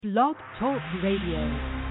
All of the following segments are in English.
Blog Talk Radio.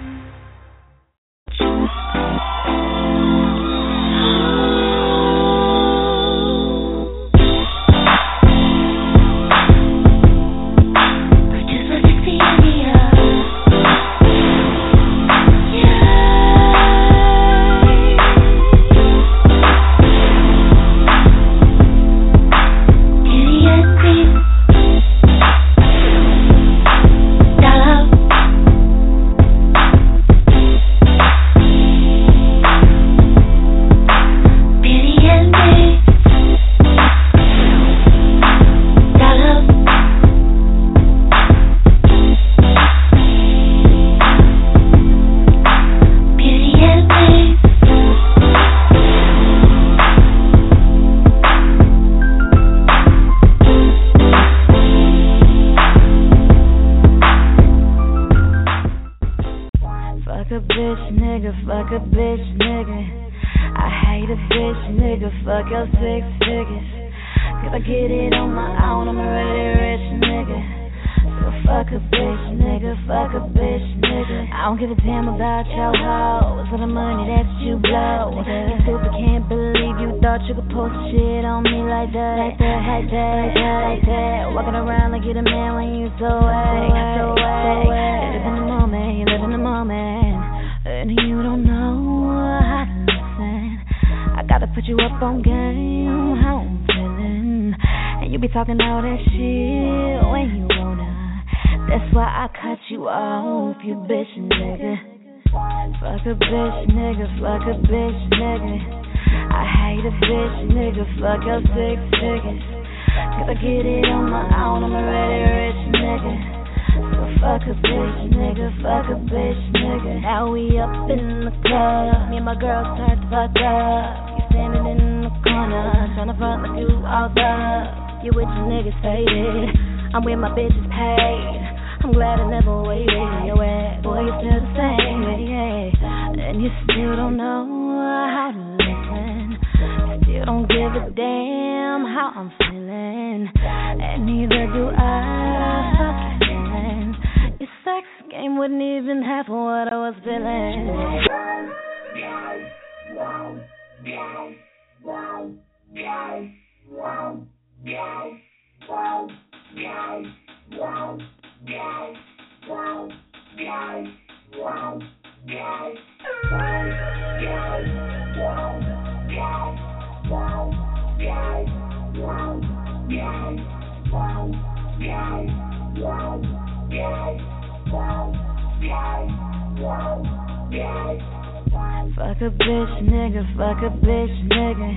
Fuck a bitch, nigga, fuck a bitch, nigga.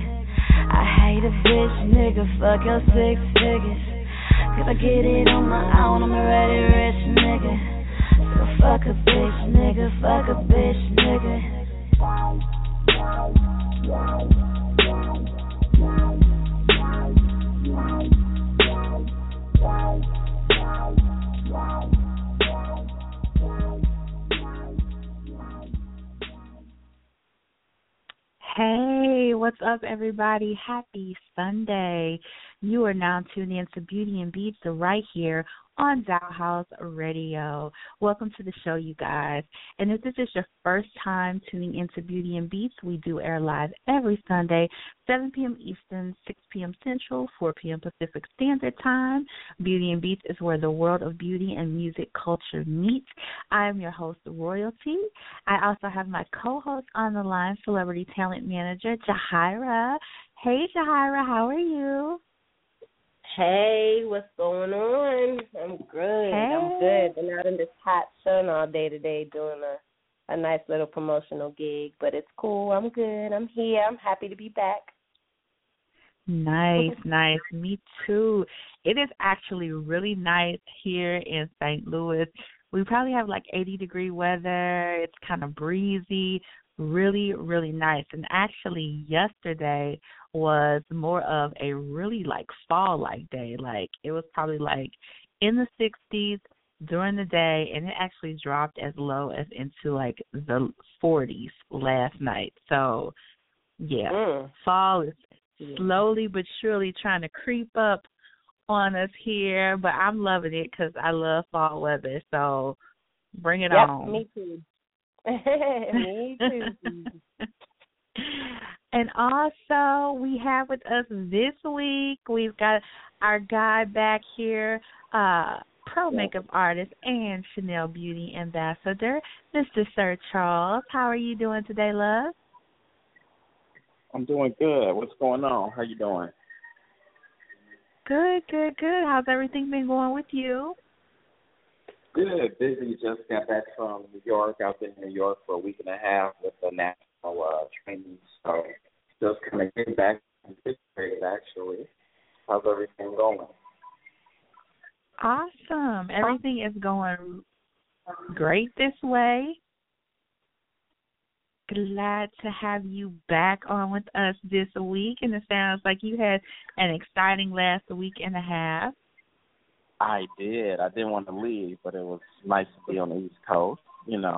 I hate a bitch, nigga, fuck your six figures. Cause I get it on my own, I'm already rich, nigga. So fuck a bitch, nigga, fuck a bitch, nigga. Hey, what's up, everybody? Happy Sunday. You are now tuning in to Beauty and Beats right here on Dollhouse Radio. Welcome to the show, you guys. And if this is your first time tuning into Beauty and Beats, we do air live every Sunday, 7 p.m. Eastern, 6 p.m. Central, 4 p.m. Pacific Standard Time. Beauty and Beats is where the world of beauty and music culture meets. I am your host, Royalty. I also have my co-host on the line, Celebrity Talent Manager, Jahira. Hey, Jahira, how are you? Hey, what's going on? I'm good. Hey. I'm good. Been out in this hot sun all day today doing a nice little promotional gig, but it's cool. I'm good. I'm here. I'm happy to be back. Nice, nice. Me too. It is actually really nice here in St. Louis. We probably have like 80-degree weather. It's kind of breezy. Really, really nice. And actually yesterday was more of a really like fall-like day. Like it was probably like in the 60s during the day, and it actually dropped as low as into like the 40s last night. So, yeah, fall is slowly but surely trying to creep up on us here, but I'm loving it because I love fall weather. So Bring it Yep, on. me too. Me too. And also, we have with us this week, we've got our guy back here, pro makeup artist and Chanel Beauty Ambassador, Mr. Sir Charles. How are you doing today, love? I'm doing good. What's going on? How you doing? Good. How's everything been going with you? Good. Busy. Just got back from New York. I've been in New York for a week and a half with the national training. So just kind of getting back in fifth grade, actually. How's everything going? Awesome. Everything is going great this way. Glad to have you back on with us this week, and it sounds like you had an exciting last week and a half. I did. I didn't want to leave, but it was nice to be on the East Coast, you know.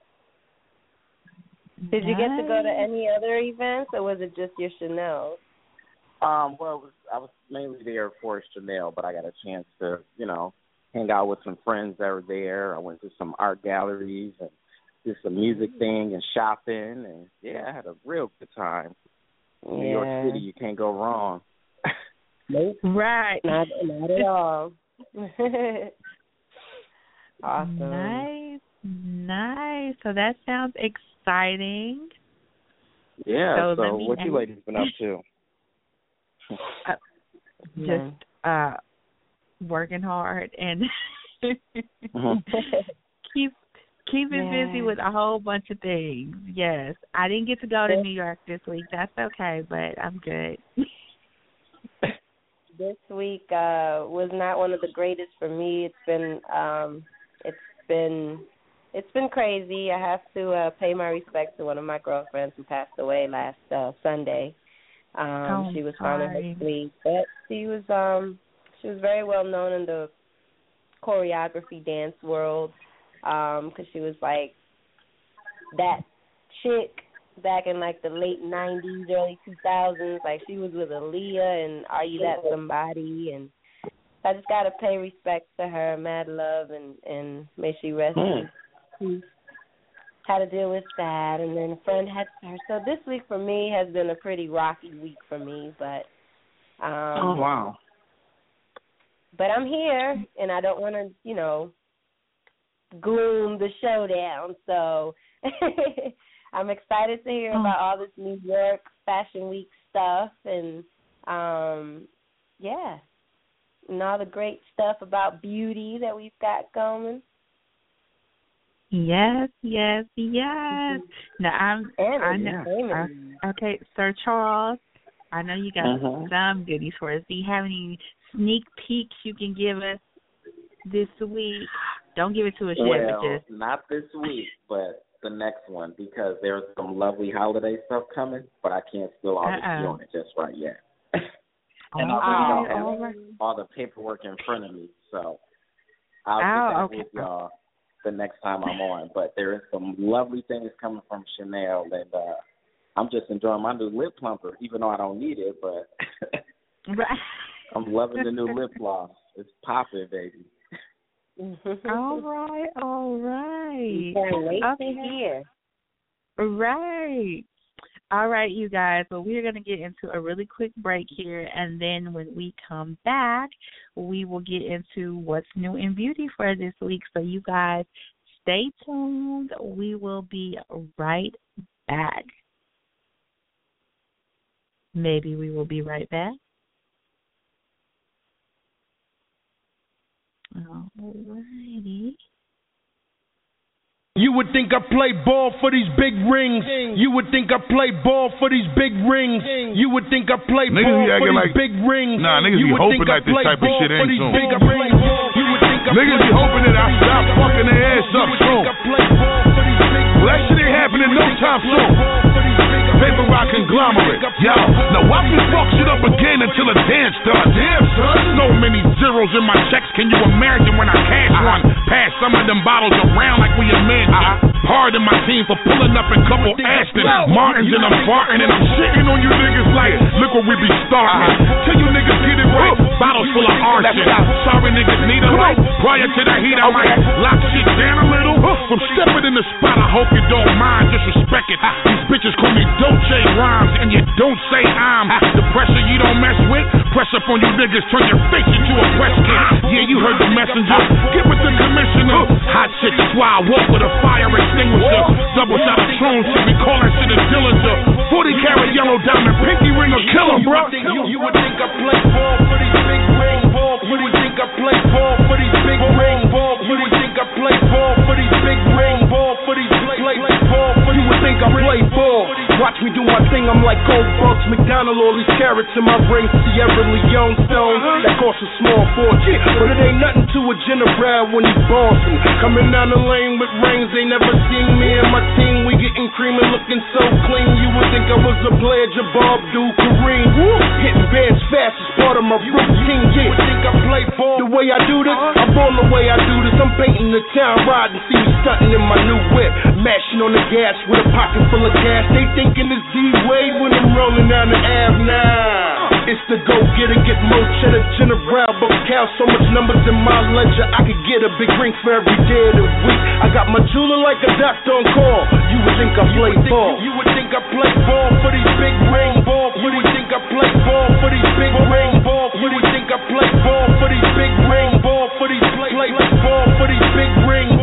Did you get to go to any other events, or was it just your Chanel? Well, I was mainly there for Chanel, but I got a chance to, you know, hang out with some friends that were there. I went to some art galleries and did some music thing and shopping, and yeah, I had a real good time. Yeah. New York City, you can't go wrong. Nope. Right. Not at all. Awesome. Nice. So that sounds exciting. Yeah, so what you ladies been up to? Just working hard and keeping busy with a whole bunch of things. Yes. I didn't get to go to New York this week. That's okay, but I'm good. This week was not one of the greatest for me. It's been crazy. I have to pay my respects to one of my girlfriends who passed away last Sunday. She was found in her sleep, but she was very well known in the choreography dance world because she was like that chick back in like the late 90s, early 2000s. Like she was with Aaliyah and Are You That Somebody? And I just got to pay respect to her, mad love, and may she rest in peace. Had to deal with that, and then a friend had her. So this week for me has been a pretty rocky week for me, but oh wow. But I'm here, and I don't want to, you know, gloom the show down. So I'm excited to hear about all this New York Fashion Week stuff, and yeah, and all the great stuff about beauty that we've got going. Yes. Now okay, Sir Charles, I know you got some goodies for us. Do you have any sneak peeks you can give us this week? Don't give it to us yet. Well, but just not this week, but the next one, because there's some lovely holiday stuff coming, but I can't spill all the tea on it just right yet. And I don't have all the paperwork in front of me, so I'll get back with y'all the next time I'm on. But there is some lovely things coming from Chanel, and I'm just enjoying my new lip plumper, even though I don't need it, but I'm loving the new lip gloss. It's popping, baby. All right. Can't wait to hear. Right. All right, you guys. Well, we're going to get into a really quick break here, and then when we come back, we will get into what's new in beauty for this week. So you guys stay tuned. We will be right back. Maybe we will be right back. All righty. You would think I play ball for these big rings. You would think I play ball for these big rings. You would think I play ball for these big rings. Nah, niggas be hoping that this type of shit ain't soon. Niggas be hoping that I stop fucking their ass up soon. Well, that shit ain't happening no time soon. Paper rock conglomerate. Yo, now watch me fuck shit up again until the dance starts. Damn, son. So many zeros in my checks, can you imagine when I cash one? Pass some of them bottles around like we a man. Pardon my team for pulling up in couple Aston Martins, and I'm farting and I'm shitting on you niggas like, look what we be starting. Till you niggas get it right, bottles full of arson. Sorry niggas need a light. Prior to the heat, I might lock shit down a little. hope you don't mind, just respect it. These bitches call me Dolce Rhymes, and you don't say I'm the pressure you don't mess with. Press up on you niggas, turn your face into a press kit. Yeah, you heard the messenger. Get with the commissioner. Hot shit, that's why I walk with a fire extinguisher. Double shot of Troon, shit, we call that shit a Dillinger. 40 karat yellow diamond, pinky ring or kill him, bro. You would think I play ball for these big ring ball. You would think I play ball for these big ring ball. You would think I play ball for these big ring ball. For these play ball. You would think I play ball. Watch me do my thing, I'm like Gold Bucks, McDonald, all these carrots in my ring. Sierra Leone stone, that costs a small fortune, but it ain't nothing to a general when he bossing. Coming down the lane with rings, they never seen me and my team. We getting cream and looking so clean. You would think I was a player, Jabbar Abdul Kareem. Hitting bands fast is part of my routine. Yeah, you would think I play ball the way I do this. I'm born the way I do this. I'm painting the town, riding, see me stunting in my new whip, mashing on the gas with a pocket full of gas. They thinking it's D-Wade when I'm rolling down the Ave now. It's the go-getter, get more cheddar, general, but count so much numbers in my ledger. I could get a big ring for every day of the week. I got my jeweler like a doctor on call. You would think I play ball. You would think I play ball for these big ring ball. You would think I play ball for these big ring ball. You would think I play ball for these big ring ball. For these play ball for these big rings.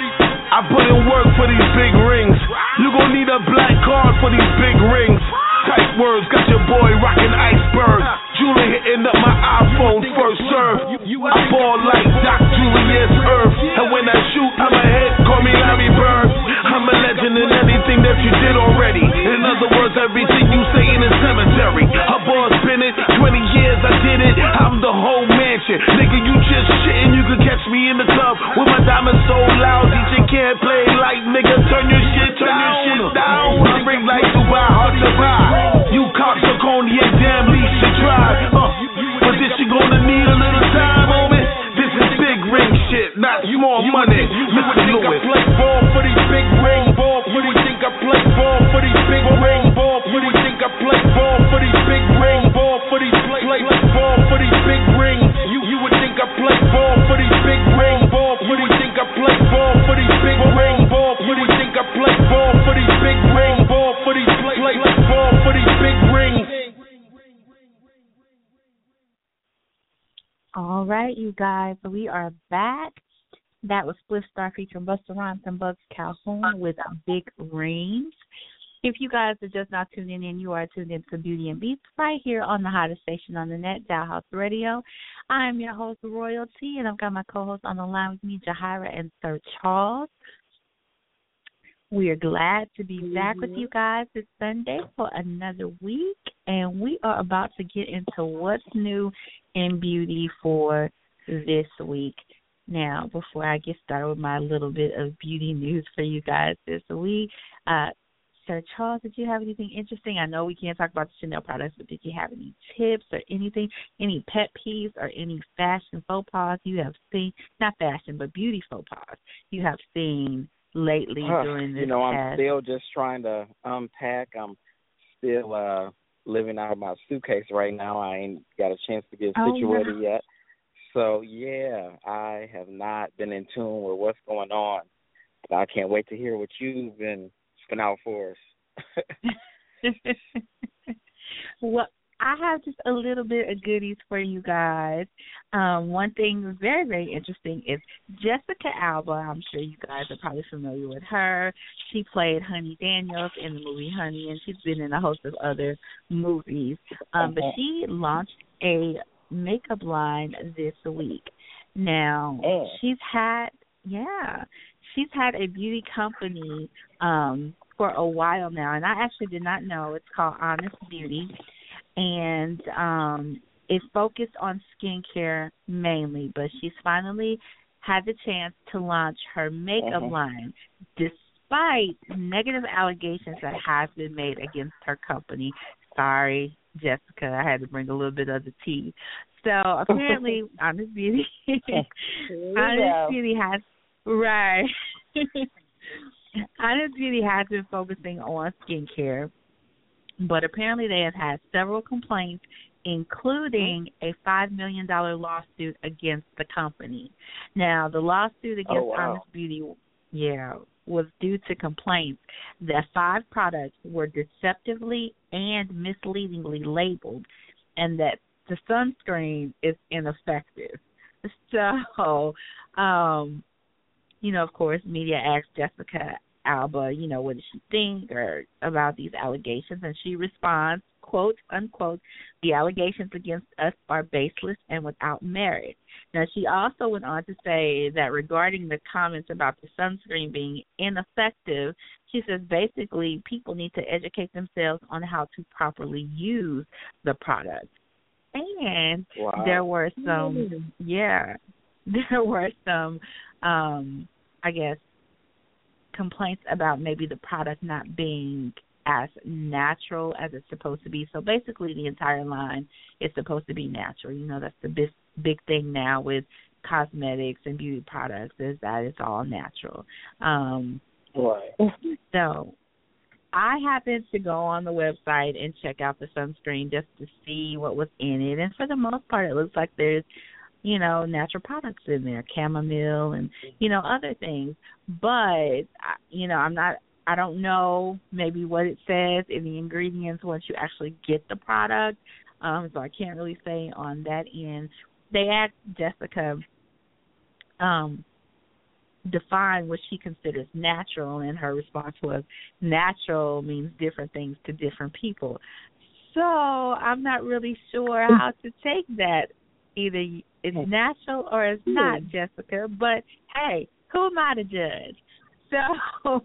I put in work for these big rings. You gon' need a black card for these big rings. Tight words, got your boy rockin' iceberg. Julie hitting up my iPhone first serve. I ball like Doc Julius Earth. And when I shoot, I'm ahead, call me Larry Bird. I'm a legend in anything that you did already. In other words, everything you say in the cemetery. A boss been it, 20 years I did it. I'm the whole mansion. Nigga, you just shitting, you could catch me in the club with my diamonds so loud. DJ can't play like nigga, turn your shit down. I bring light to buy, hard to buy. You cocksuck on the damn leash to drive. But this you gonna need a little time, homie. This is big ring shit, not small money. Mr. Lewis. Play ball for these big ring ball. You would think I play ball for these big ring ball. You would think I play ball for these big ring ball. For these play ball for these big rings. You would think I play ball for these big ring ball. You would think I play ball for these big ring ball. You would think I play ball for these big ring ball. For these play ball for these big rings. All right, you guys, we are back. That was Spliff Star featuring Busta Rhymes and Bugs Calhoun with Big Rings. If you guys are just not tuning in, you are tuned in to Beauty and Beats right here on the hottest station on the net, Dow House Radio. I'm your host, Royalty, and I've got my co-hosts on the line with me, Jahira and Sir Charles. We are glad to be back with you guys this Sunday for another week, and we are about to get into what's new in beauty for this week. Now, before I get started with my little bit of beauty news for you guys this week, Sir Charles, did you have anything interesting? I know we can't talk about the Chanel products, but did you have any tips or anything, any pet peeves or any fashion faux pas you have seen, not fashion, but beauty faux pas you have seen lately during this I'm still just trying to unpack. I'm still living out of my suitcase right now. I ain't got a chance to get situated yet. So, yeah, I have not been in tune with what's going on. But I can't wait to hear what you've been spinning out for us. Well, I have just a little bit of goodies for you guys. One thing very, very interesting is Jessica Alba. I'm sure you guys are probably familiar with her. She played Honey Daniels in the movie Honey, and she's been in a host of other movies. But she launched a makeup line this week. Now, she's had a beauty company for a while now, and I actually did not know. It's called Honest Beauty. And it's focused on skincare mainly, but she's finally had the chance to launch her makeup line despite negative allegations that have been made against her company. Sorry, Jessica, I had to bring a little bit of the tea. So apparently Honest Beauty has Honest Beauty has been focusing on skincare. But apparently they have had several complaints, including a $5 million lawsuit against the company. Now, the lawsuit against Honest Beauty, was due to complaints that 5 products were deceptively and misleadingly labeled and that the sunscreen is ineffective. So, of course, media asked Jessica Alba, what does she think about these allegations? And she responds, quote, unquote, the allegations against us are baseless and without merit. Now, she also went on to say that regarding the comments about the sunscreen being ineffective, she says basically people need to educate themselves on how to properly use the product. And there were some, I guess, complaints about maybe the product not being as natural as it's supposed to be. So basically the entire line is supposed to be natural. That's the big thing now with cosmetics and beauty products is that it's all natural. So I happened to go on the website and check out the sunscreen just to see what was in it. And for the most part, it looks like there's, natural products in there, chamomile and, other things. But, I don't know maybe what it says in the ingredients once you actually get the product. So I can't really say on that end. They asked Jessica define what she considers natural, and her response was natural means different things to different people. So I'm not really sure how to take that. Either it's natural or it's not, Jessica. But, hey, who am I to judge? So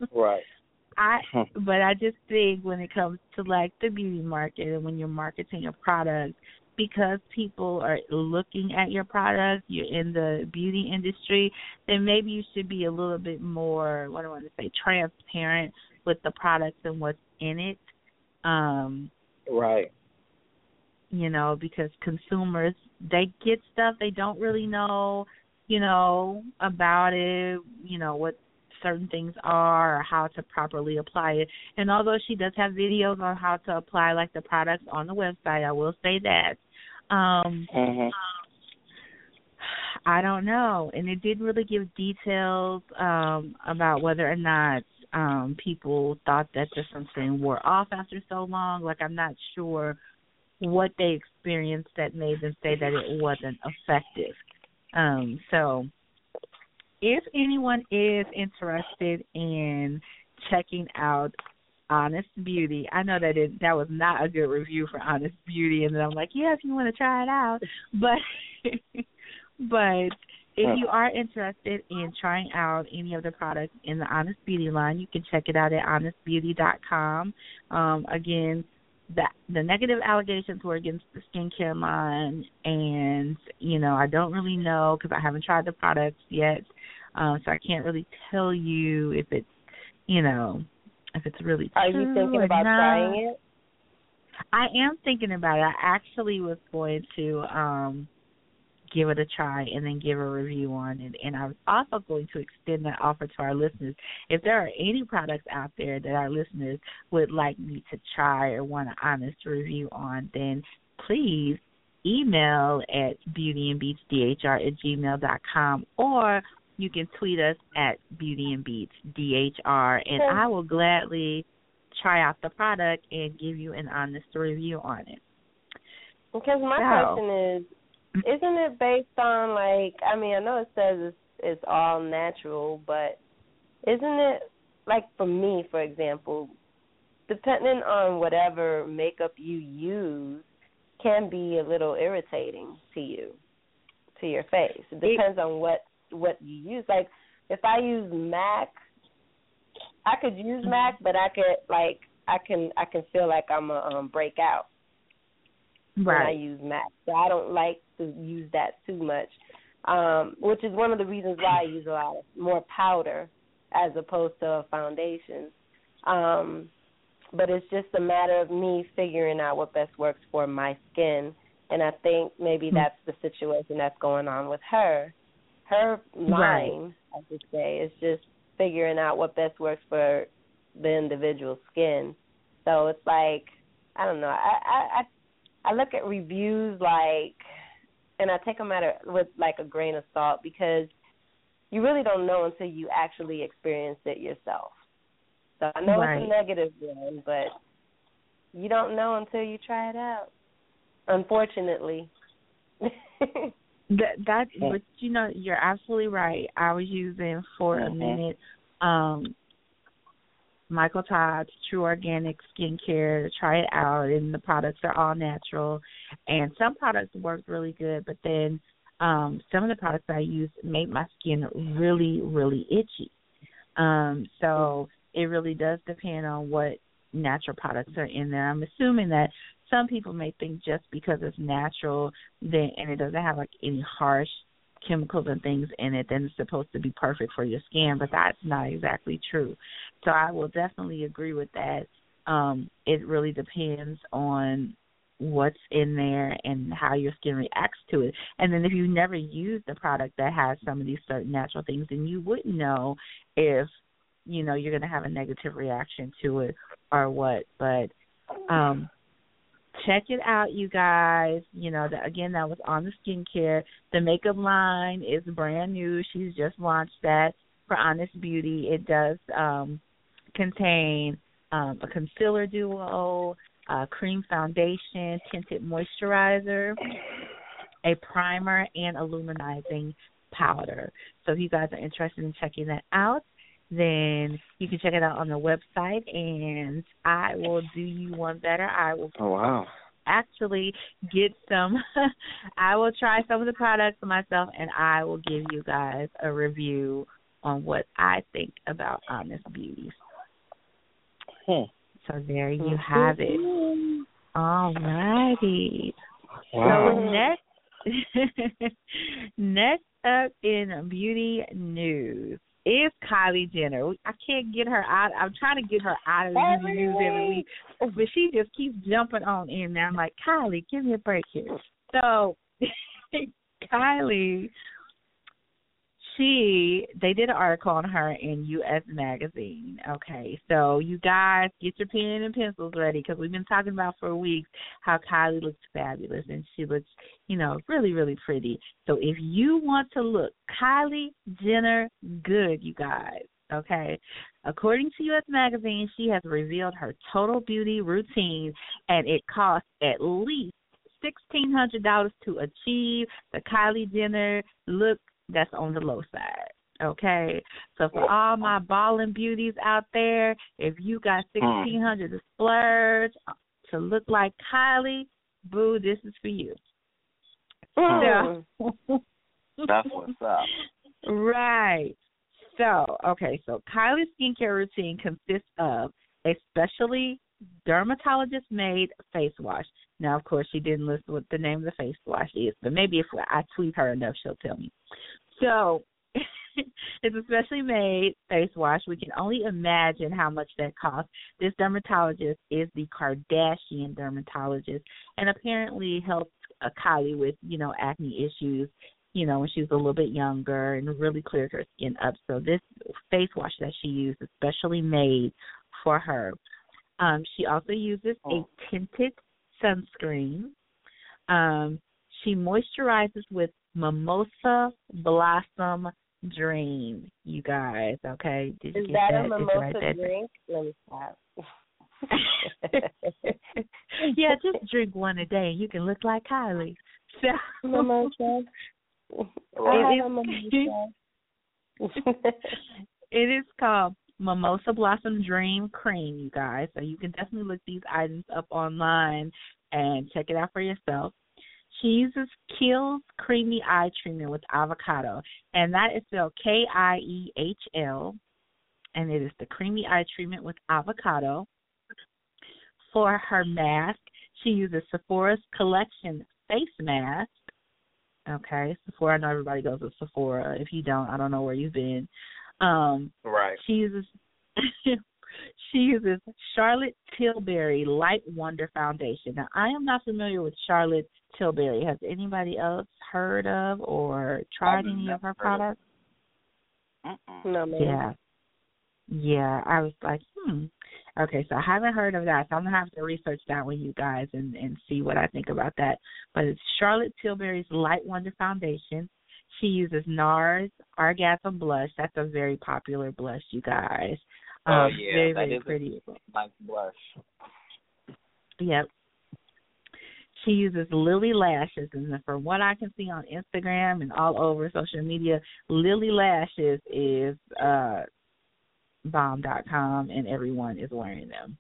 but I just think when it comes to, like, the beauty market and when you're marketing a product, because people are looking at your product, you're in the beauty industry, then maybe you should be a little bit more, transparent with the products and what's in it. Because consumers, they get stuff they don't really know, about it, what certain things are or how to properly apply it. And although she does have videos on how to apply, like, the products on the website, I will say that. I don't know. And it didn't really give details about whether or not people thought that the sunscreen wore off after so long. Like, I'm not sure what they experienced that made them say that it wasn't effective. So if anyone is interested in checking out Honest Beauty, I know that was not a good review for Honest Beauty, and then I'm like, if you want to try it out. But if you are interested in trying out any of the products in the Honest Beauty line, you can check it out at honestbeauty.com. Again, the negative allegations were against the skincare line, and, I don't really know because I haven't tried the products yet, so I can't really tell you if it's, if it's really true. Are you thinking about trying it? I am thinking about it. I actually was going to give it a try and then give a review on it. And I was also going to extend that offer to our listeners. If there are any products out there that our listeners would like me to try or want an honest review on, then please email at beautyandbeatsdhr@gmail.com, or you can tweet us at beautyandbeatsdhr, and I will gladly try out the product and give you an honest review on it. Because my question is, isn't it based on, like, I know it says it's all natural, but isn't it, like, for me, for example, depending on whatever makeup you use can be a little irritating to you, to your face. It depends on what you use. Like, if I use MAC, I could use MAC, but I can feel like I'm a breakout when I use MAC. So I don't like to use that too much, which is one of the reasons why I use a lot more powder as opposed to a foundation. But it's just a matter of me figuring out what best works for my skin, and I think maybe that's the situation that's going on with her. Her line, I should say, is just figuring out what best works for the individual skin. So it's like, I don't know. I look at reviews and I take them with like a grain of salt, because you really don't know until you actually experience it yourself. So I know it's a negative one, but you don't know until you try it out, unfortunately. But you know, you're absolutely right. I was using for a minute Michael Todd's True Organic Skincare to try it out, and the products are all natural. And some products worked really good, but then some of the products I used made my skin really, really itchy. So it really does depend on what natural products are in there. I'm assuming that some people may think just because it's natural then and it doesn't have like any harsh chemicals and things in it, then it's supposed to be perfect for your skin, but that's not exactly true. So I will definitely agree with that. It really depends on what's in there and how your skin reacts to it. And then if you never used a product that has some of these certain natural things, then you wouldn't know if, you know, you're going to have a negative reaction to it or what. But check it out, you guys. You know, again, that was on the skincare. The makeup line is brand new. She's just launched that for Honest Beauty. It does contain a concealer duo, a cream foundation, tinted moisturizer, a primer, and a luminizing powder. So if you guys are interested in checking that out, then you can check it out on the website, and I will do you one better. I will actually get some. I will try some of the products myself, and I will give you guys a review on what I think about Honest Beauty. So there you have it. All righty. Wow. So next up in beauty news is Kylie Jenner. I can't get her out. I'm trying to get her out of the beauty news every week, but she just keeps jumping on in there. I'm like, Kylie, give me a break here. So Kylie, they did an article on her in U.S. Magazine. Okay, so you guys get your pen and pencils ready because we've been talking about for weeks how Kylie looks fabulous and she looks, you know, really, really pretty. So if you want to look Kylie Jenner good, you guys, okay, according to U.S. Magazine, she has revealed her total beauty routine, and it costs at least $1,600 to achieve the Kylie Jenner look that's on the low side, okay? So for all my balling beauties out there, if you got $1,600 to splurge to look like Kylie, boo, this is for you. So, that's what's up. Right. So, okay, so Kylie's skincare routine consists of a specially dermatologist-made face wash. Now, of course, she didn't list what the name of the face wash is, but maybe if I tweet her enough, she'll tell me. So it's a specially made face wash. We can only imagine how much that costs. This dermatologist is the Kardashian dermatologist and apparently helped Kylie with, you know, acne issues, you know, when she was a little bit younger and really cleared her skin up. So this face wash that she used is specially made for her. She also uses a tinted sunscreen. She moisturizes with Mimosa Blossom Dream, you guys, okay? Did you Is get that that? a mimosa drink? Let me stop. Yeah, just drink one a day and you can look like Kylie. So, mimosa. I have a mimosa. It is called Mimosa Blossom Dream Cream, you guys. So you can definitely look these items up online and check it out for yourself. She uses Kiehl's Creamy Eye Treatment with Avocado, and that is spelled K-I-E-H-L, and it is the Creamy Eye Treatment with Avocado. For her mask, she uses Sephora's Collection Face Mask. Okay, Sephora, I know everybody goes with Sephora. If you don't, I don't know where you've been. Right. She uses Charlotte Tilbury Light Wonder Foundation. Now, I am not familiar with Charlotte Tilbury. Has anybody else heard of or tried any of her products? No, ma'am. Yeah, I was like, Okay, so I haven't heard of that, so I'm going to have to research that one, you guys, and see what I think about that. But it's Charlotte Tilbury's Light Wonder Foundation. She uses NARS Orgasm Blush. That's a very popular blush, you guys. Very, very pretty. Nice blush. Yep. She uses Lily Lashes, and from what I can see on Instagram and all over social media, Lily Lashes is bomb.com, and everyone is wearing them.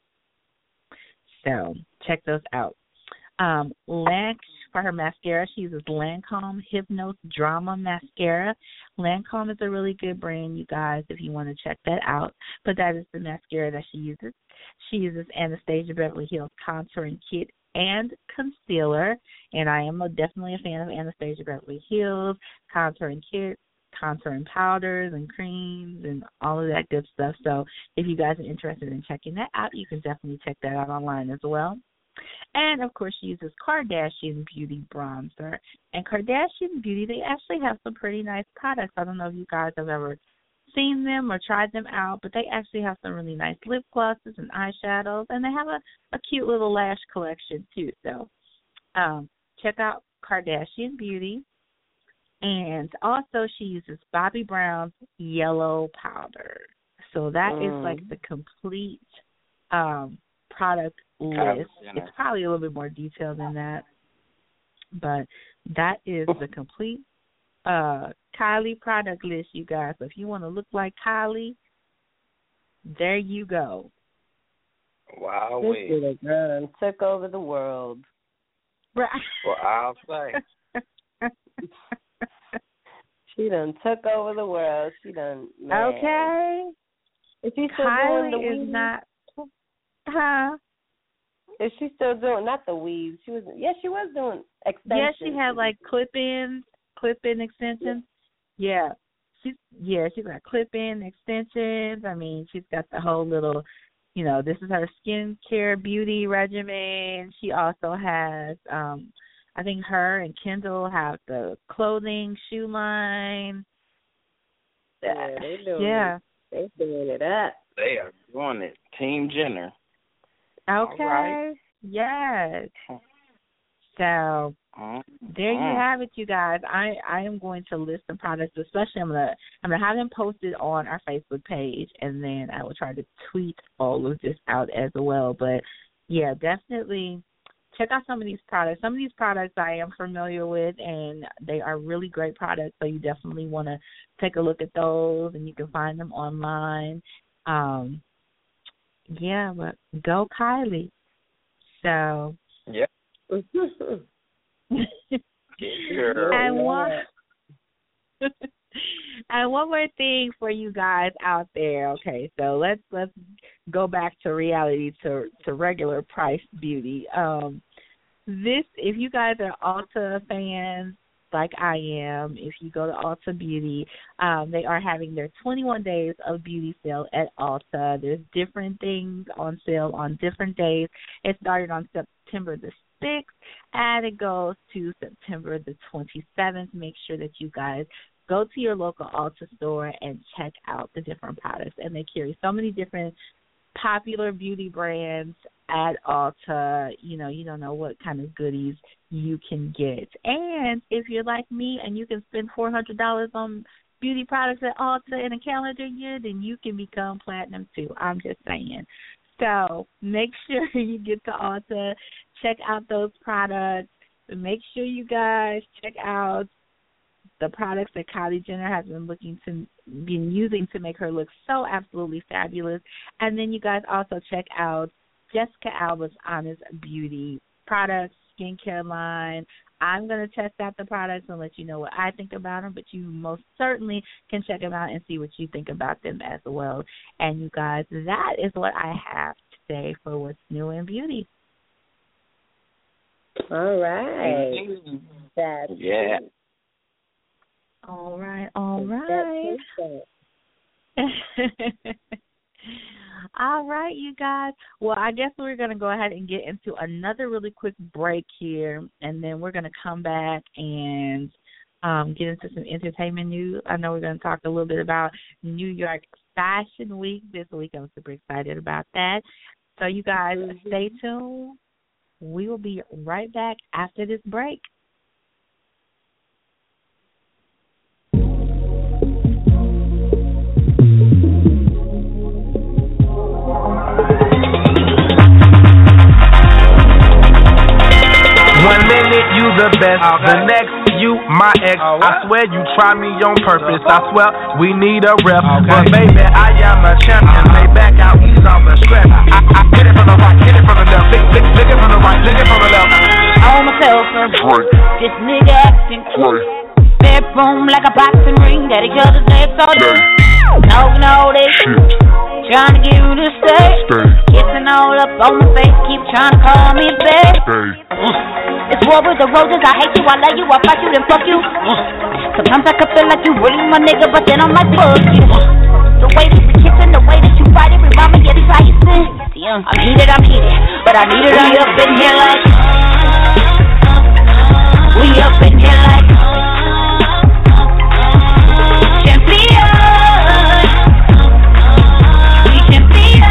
So check those out. For her mascara, she uses Lancome Hypnos Drama Mascara. Lancome is a really good brand, you guys, if you want to check that out. But that is the mascara that she uses. She uses Anastasia Beverly Hills Contouring Kit and Concealer. And I am definitely a fan of Anastasia Beverly Hills Contouring Kit, contouring powders and creams and all of that good stuff. So if you guys are interested in checking that out, you can definitely check that out online as well. And, of course, she uses Kardashian Beauty Bronzer. And Kardashian Beauty, they actually have some pretty nice products. I don't know if you guys have ever seen them or tried them out, but they actually have some really nice lip glosses and eyeshadows. And they have a cute little lash collection, too. So check out Kardashian Beauty. And also she uses Bobbi Brown's Yellow Powder. So that is like the complete product list. It's probably a little bit more detailed than that, but that is the complete Kylie product list, you guys. So if you want to look like Kylie, there you go. Wow, this little girl took over the world. Right. Well, I'll say. She done took over the world. She done. Man. Okay. Is she still Kylie doing the is weave? not. Huh? Is she still doing not the weave? She was. Yeah, she was doing extensions. Yeah, she had like clip-in extensions. Yeah. She's got clip-in extensions. I mean, she's got the whole little, this is her skincare beauty regimen. She also has, I think her and Kendall have the clothing shoe line. Yeah, they're doing it. They're doing it up. They are doing it. Team Jenner. Okay. Right. Yes. So there you have it, you guys. I am going to list some products, especially I'm gonna have them posted on our Facebook page, and then I will try to tweet all of this out as well. But yeah, definitely check out some of these products. Some of these products I am familiar with, and they are really great products. So you definitely want to take a look at those, and you can find them online. Yeah, but go Kylie. So. Yep. And one more thing for you guys out there. Okay, so let's go back to reality, to regular price beauty. If you guys are Ulta fans like I am, if you go to Ulta Beauty, they are having their 21 days of beauty sale at Ulta. There's different things on sale on different days. It started on September the 6th, and it goes to September the 27th. Make sure that you guys go to your local Ulta store and check out the different products. And they carry so many different popular beauty brands at Ulta. You don't know what kind of goodies you can get. And if you're like me and you can spend $400 on beauty products at Ulta in a calendar year, then you can become platinum too. I'm just saying. So make sure you get to Ulta, check out those products. Make sure you guys check out the products that Kylie Jenner has been using to make her look so absolutely fabulous. And then you guys also check out Jessica Alba's Honest Beauty products, skincare line. I'm going to test out the products and let you know what I think about them, but you most certainly can check them out and see what you think about them as well. And you guys, that is what I have today for What's New in Beauty. All right. That's yeah. Good. All right. All right, you guys. Well, I guess we're going to go ahead and get into another really quick break here, and then we're going to come back and get into some entertainment news. I know we're going to talk a little bit about New York Fashion Week this week. I'm super excited about that. So you guys stay tuned. We will be right back after this break. best. The next, you, my ex. I swear you try me on purpose. I swear we need a rep. But baby, I am a champion. Lay back out, ease off the strap. I hit it from the right, hit it from the left. Lick it from the right, lick it from the left. On myself, this nigga acting bedroom like a boxing ring. That each other's necks all day. Talking all this shit. Trying to get you to stay. Kissing all up on my face. Keep trying to call me back. It's war with the roses. I hate you, I love you, I fight you, then fuck you. Sometimes I could feel like you really my nigga, but then I'm like, fuck you. The way that we kissing, the way that you fight it, remind me of these how you sin. I'm heated, but I need it. We up in here like, we up in here like champion. We champion.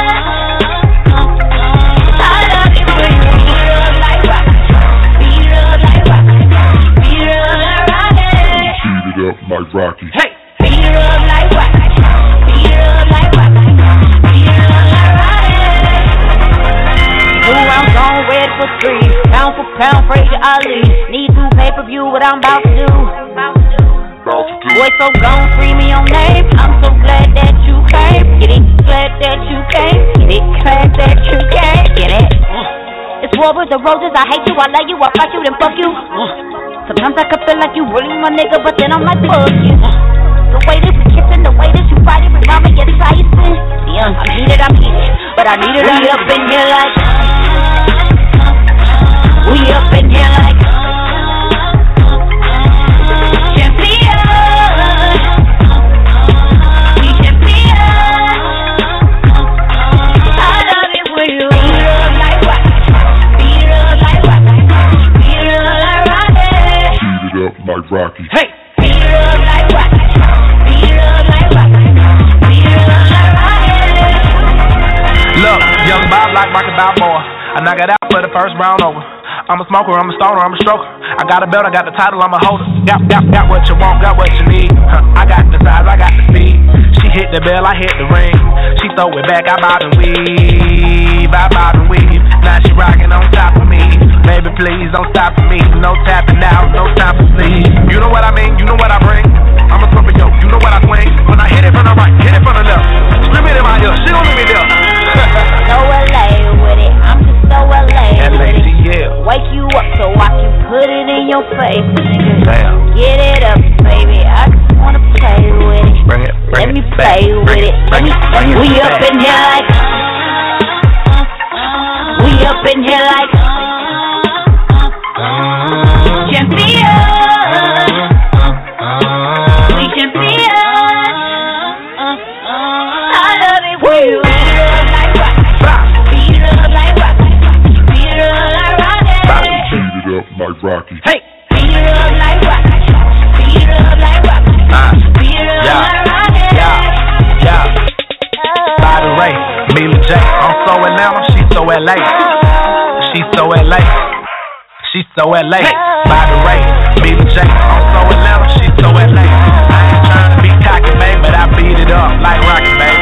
I love it when you beat up like rock. Beat up like rock. Beat up like rocket. Beat it up like Rocky. Hey! Beat it up like rock. Beat it up like rock. Beat it up like rocket. 2 rounds on red for free. Pound for pound, Frazier Ali. Need to pay-per-view what I'm about to do. Boy, so gon' free me on name. I'm so glad that you came. Get it? Glad that you came. Get it? Glad that you came. Get it? It's war with the roses. I hate you, I love you, I fight you, then fuck you. Sometimes I could feel like you really my nigga, but then I'm like, fuck you. The way that we kissing, the way that you fight it, remind me of these how you sin. I'm heated, but I need it. We up in here like, we up in here like champion. We champion. I love it when you beat it up like rock. Beat it up like rock. Beat it up like rocket. Beat it up like Rocky. Hey! Beat it up like rock. Beat it up like rock. Beat it up like rocket. Look, young Bob like Rocky Balboa. I knock it out for the first round over. I'm a smoker, I'm a stoner, I'm a stroker. I got a belt, I got the title, I'm a holder. Got what you want, got what you need. I got the size, I got the speed. She hit the bell, I hit the ring. She throw it back, I bob and weave. Now she rocking on top of me. Baby, please don't stop for me. No tapping out, no time for sleep. You know what I mean, you know what I bring. I'm a Scorpio, you know what I swing. When I hit it from the right, hit it from the left. Scream it in my ear, she don't leave me there. So LA with it, I'm just so LA with it. Yeah. Wake you up so I can put it in your face, nigga. Damn. Get it up, baby. I just wanna play with it. Let me play with it. We up in here like, we up in here like champion. We champion. I love it when you beat it up like rock. Beat it up like rock. Beat it up like rocket. Beat it up like Rocky. Hey! Beat it up like rock. Beat it up like rock. Beat it up like rocket. Yeah. By the way, Mila J, I'm so enamored, she's so LA. She's so LA. She's so LA. By the way, Mila J, I'm so enamored, she's so LA. I ain't trying to be cocky, babe, but I beat it up like Rocky, baby.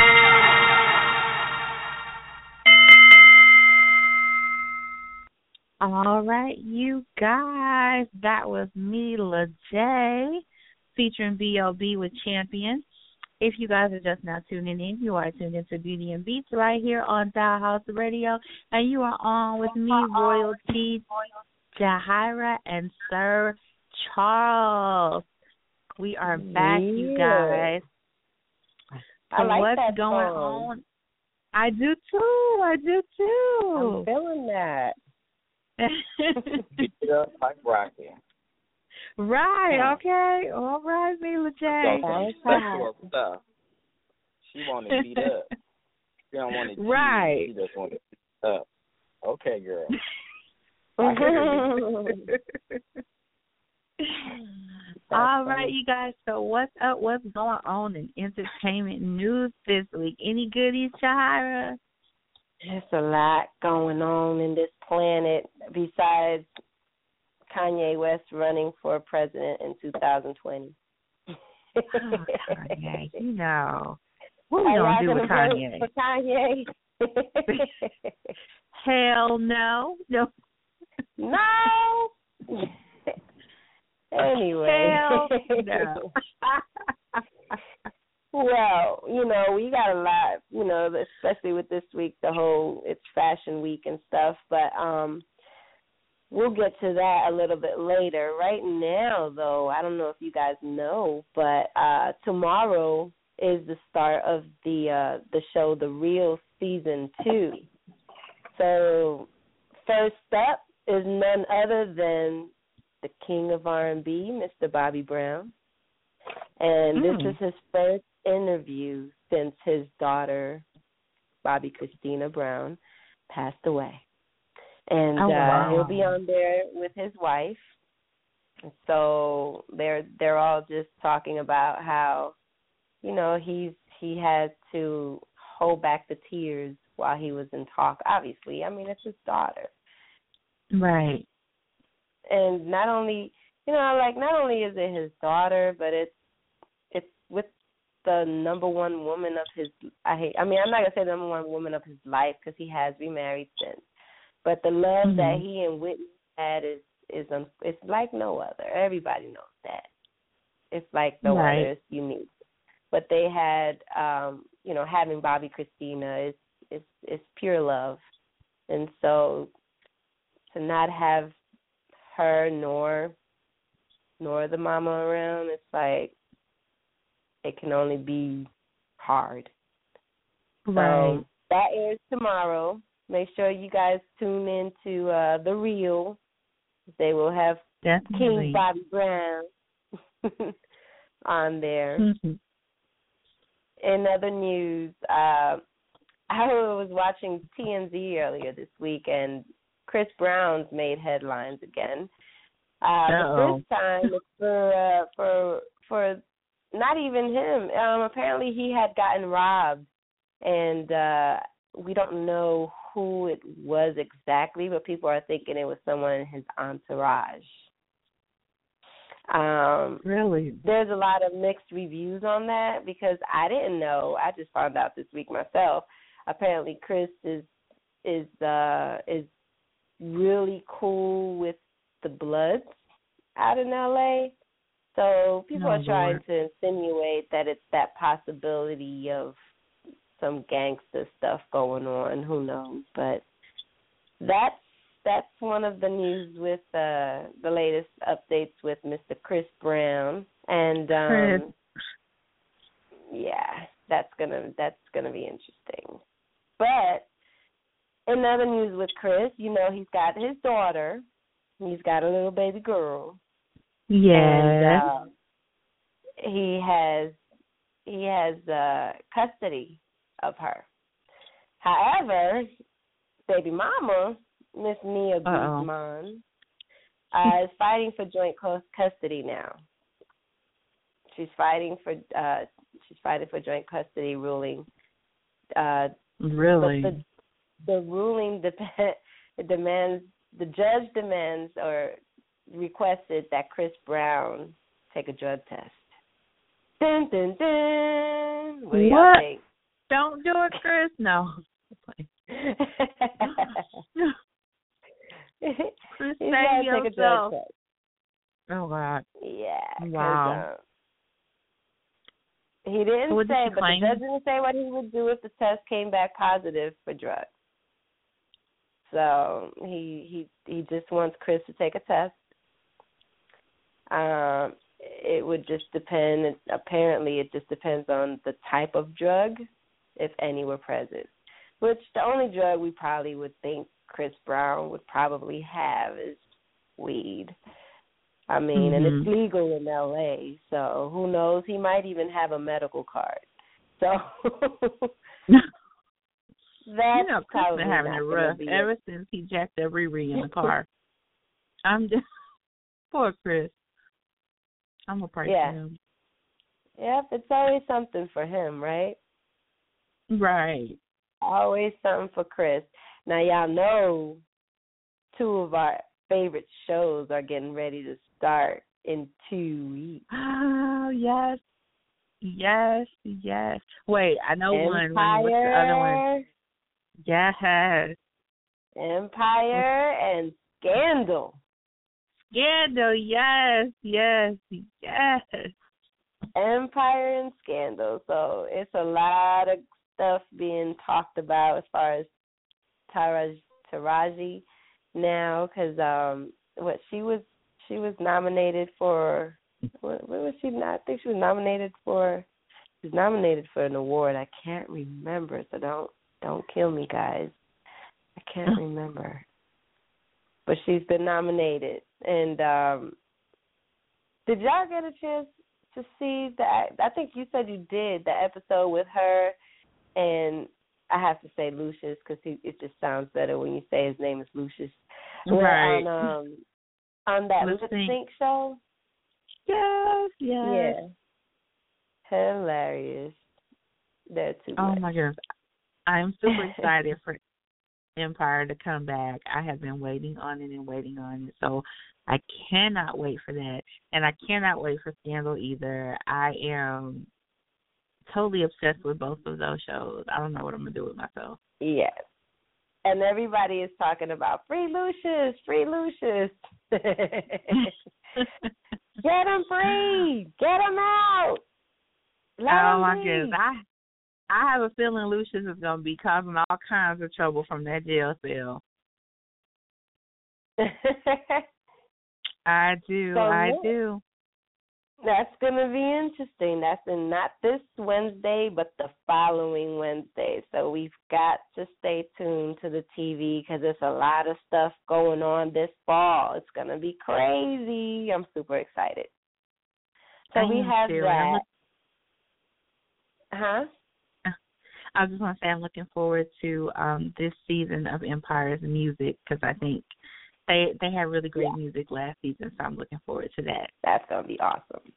All right, you guys, that was Mila J featuring B.O.B. with Champion. If you guys are just now tuning in, you are tuned into Beauty and Beats right here on Dollhouse Radio, and you are on with me, Royalty, Jahira, and Sir Charles. We are back, you guys. So I like what's that going song. on? I do too. I'm feeling that. Beat it up like Rocky. Right, okay. All right, Mila J. Sexual stuff. She want to beat up. She don't want to cheat. Right. She just want to beat up. Okay, girl. All right, you guys. So what's up? What's going on in entertainment news this week? Any goodies, Jahira? There's a lot going on in this planet besides Kanye West running for president in 2020. Oh, Kanye, you know. What we going to do with Kanye? For Kanye? Hell no. No. No. Anyway. Hell no. Well, we got a lot, especially with this week, it's Fashion Week and stuff, but we'll get to that a little bit later. Right now, though, I don't know if you guys know, but tomorrow is the start of the show, The Real Season 2. So first up is none other than the king of R&B, Mr. Bobby Brown. And this is his first interview since his daughter, Bobby Christina Brown, passed away. And he'll be on there with his wife. So they're all just talking about how, he had to hold back the tears while he was in talk. Obviously, I mean, it's his daughter. Right. And not only is it his daughter, but it's with the number one woman of his. I'm not gonna say the number one woman of his life because he has remarried since. But the love that he and Whitney had is it's like no other. Everybody knows that. It's like no other. It's unique. But they had, having Bobby Christina is pure love, and so to not have her nor the mama around, it's like it can only be hard. Right. So that airs tomorrow. Make sure you guys tune in to The Real. They will have King Bobby Brown on there. Mm-hmm. In other news, I was watching TMZ earlier this week, and Chris Brown's made headlines again. The first time for not even him. Apparently he had gotten robbed, and we don't know who it was exactly, but people are thinking it was someone in his entourage. Really? There's a lot of mixed reviews on that because I didn't know. I just found out this week myself. Apparently Chris is really cool with the Bloods out in LA. So people are trying to insinuate that it's that possibility of some gangster stuff going on. Who knows? But that's one of the news with the latest updates with Mr. Chris Brown. And that's gonna be interesting. But in other news with Chris, he's got his daughter. He's got a little baby girl. Yeah. And he has custody of her. However, baby mama, Miss Nia Guzman, is fighting for joint custody now. She's fighting for joint custody ruling. Really? But the ruling demands or requested that Chris Brown take a drug test. Dun, dun, dun. What do y'all think? Don't do it, Chris. No. Chris, he's got to take a drug test. Oh, God. Yeah. Wow. He didn't say, but claim? the judge didn't say what he would do if the test came back positive for drugs. So he just wants Chris to take a test. It would just depend. Apparently, it just depends on the type of drug, if any were present. Which the only drug we probably would think Chris Brown would probably have is weed. I mean, and it's legal in L.A., so who knows? He might even have a medical card. So that's Chris been having it rough ever since he jacked up Riri in the car. I'm just poor Chris. I'm gonna pray for him. Yep, it's always something for him, right? Right. Always something for Chris. Now, y'all know 2 of our favorite shows are getting ready to start in 2 weeks. Oh, yes. Yes, yes. Wait, I know Empire. one. What's the other one? Yes. Empire and Scandal. Scandal, yes. Empire and Scandal. So it's a lot of stuff being talked about as far as Taraji now, because she was nominated for what was she not? I think she was nominated for an award. I can't remember, so don't kill me, guys. I can't remember. But she's been nominated. And did y'all get a chance to see I think you said you did, the episode with her, and I have to say Lucius because it just sounds better when you say his name is Lucius. Right. On that lip sync show? Yes. Yeah. Hilarious. They're too much. Oh, my goodness. I'm super excited for Empire to come back. I have been waiting on it. So I cannot wait for that. And I cannot wait for Scandal either. I am totally obsessed with both of those shows. I don't know what I'm going to do with myself. Yes. And everybody is talking about free Lucius. Get him free. Get him out. Oh, my goodness. I have a feeling Lucius is going to be causing all kinds of trouble from that jail cell. I do. That's going to be interesting. That's not this Wednesday, but the following Wednesday. So we've got to stay tuned to the TV because there's a lot of stuff going on this fall. It's going to be crazy. I'm super excited. So we have that. Huh? I was just going to say I'm looking forward to this season of Empire's music because I think they had really great music last season, so I'm looking forward to that. That's going to be awesome.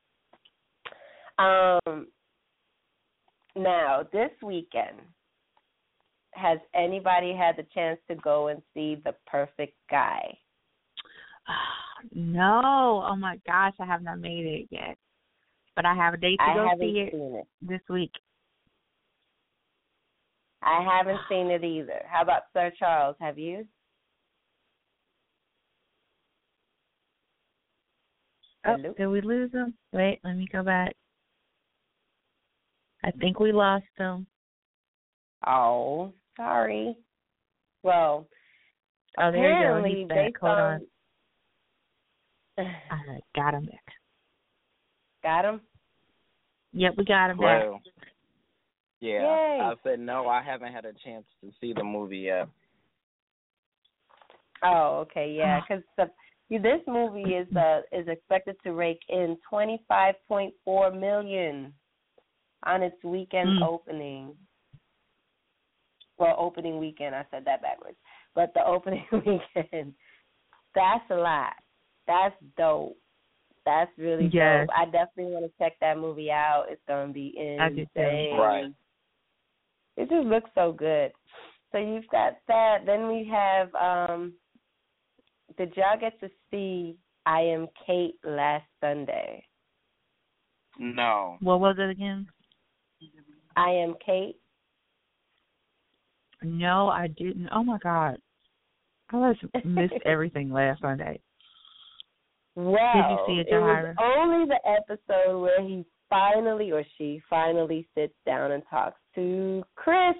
Now, this weekend, has anybody had the chance to go and see The Perfect Guy? No. Oh, my gosh, I have not made it yet. But I have a date to go see it this week. I haven't seen it either. How about Sir Charles? Have you? Oh, did we lose him? Wait, let me go back. I think we lost him. Oh, sorry. Well, there you go. He's back. Hold on. All right, got him back. Got him? Yep, we got him back. Yeah, yay. I said no, I haven't had a chance to see the movie yet. Oh, okay, yeah, because this movie is expected to rake in $25.4 million on its weekend opening. Well, opening weekend, I said that backwards. But the opening weekend, that's a lot. That's dope. That's really dope. I definitely want to check that movie out. It's going to be insane. Right. It just looks so good. So you've got that. Then we have, did y'all get to see I Am Kate last Sunday? No. What was it again? I Am Kate. No, I didn't. Oh, my God. I just missed everything last Sunday. Well, did you see it, Jahira? Was only the episode where he finally or she finally sits down and talks to Chris.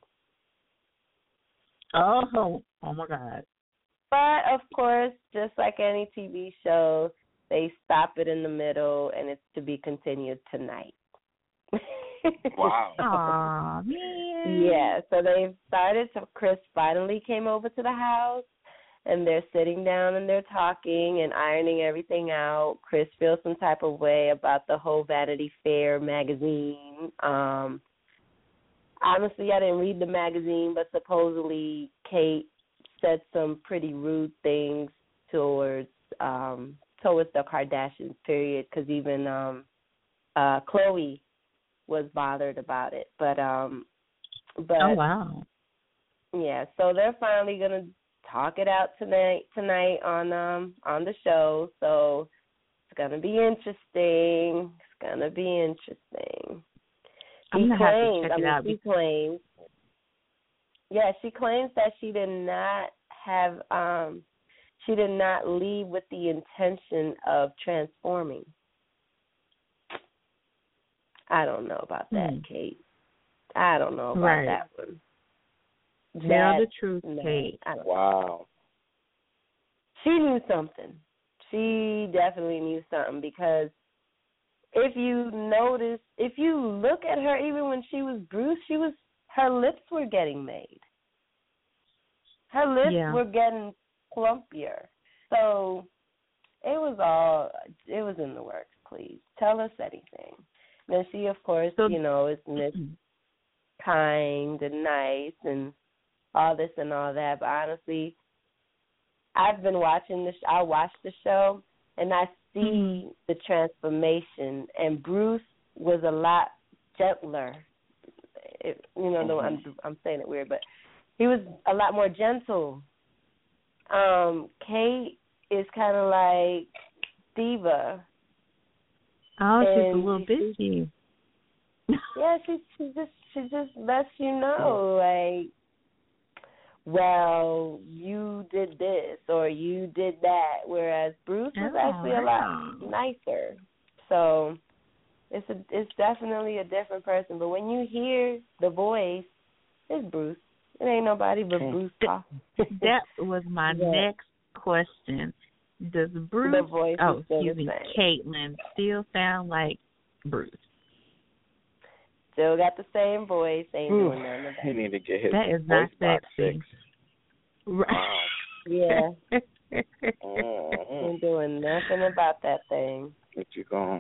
Oh my God. But, of course, just like any TV show, they stop it in the middle, and it's to be continued tonight. Wow. Aw, man. Yeah, so they've started. So Chris finally came over to the house, and they're sitting down and they're talking and ironing everything out. Chris feels some type of way about the whole Vanity Fair magazine. Honestly, I didn't read the magazine, but supposedly Kate said some pretty rude things towards the Kardashians, period, because even Khloe was bothered about it. But oh, wow. Yeah, so they're finally going to talk it out tonight on the show. So it's going to be interesting. I'm gonna have to check it out. She claims that she did not have she did not leave with the intention of transforming. I don't know about that, Kate. I don't know about that one. Tell the truth, Kate. Wow. She knew something. She definitely knew something, because if you notice, if you look at her, even when she was bruised, her lips were getting made. Her lips were getting plumpier. So it was in the works, please. Tell us anything. Then she, of course, is Miss kind and nice and all this and all that. But honestly, I've been watching this. I watched the show, and I see the transformation. And Bruce was a lot gentler. I'm saying it weird, but he was a lot more gentle. Kate is kind of like diva. Oh, she's a little bitchy. Yeah, she just lets you know, like, well, you did this or you did that, whereas Bruce was actually a lot nicer. So it's definitely a different person. But when you hear the voice, it's Bruce. It ain't nobody but Bruce talking. That was my next question. Does Bruce, Caitlin, still sound like Bruce? Still got the same voice. Ain't doing none of that. He need to get his that is voice not box sexy. Wow. Yeah. Ain't doing nothing about that thing. What you going?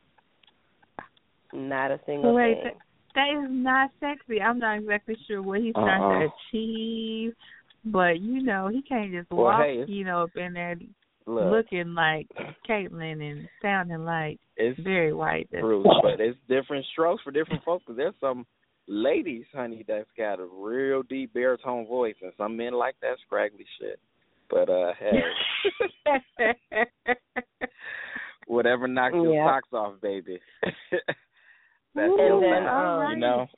Not a single thing. That is not sexy. I'm not exactly sure what he's trying to achieve, but he can't just walk, up in there looking like Caitlin and sounding like very white. Bruce, but it's different strokes for different folks. Because there's some ladies, honey, that's got a real deep baritone voice, and some men like that scraggly shit. But hey, whatever knocks your socks off, baby. That's your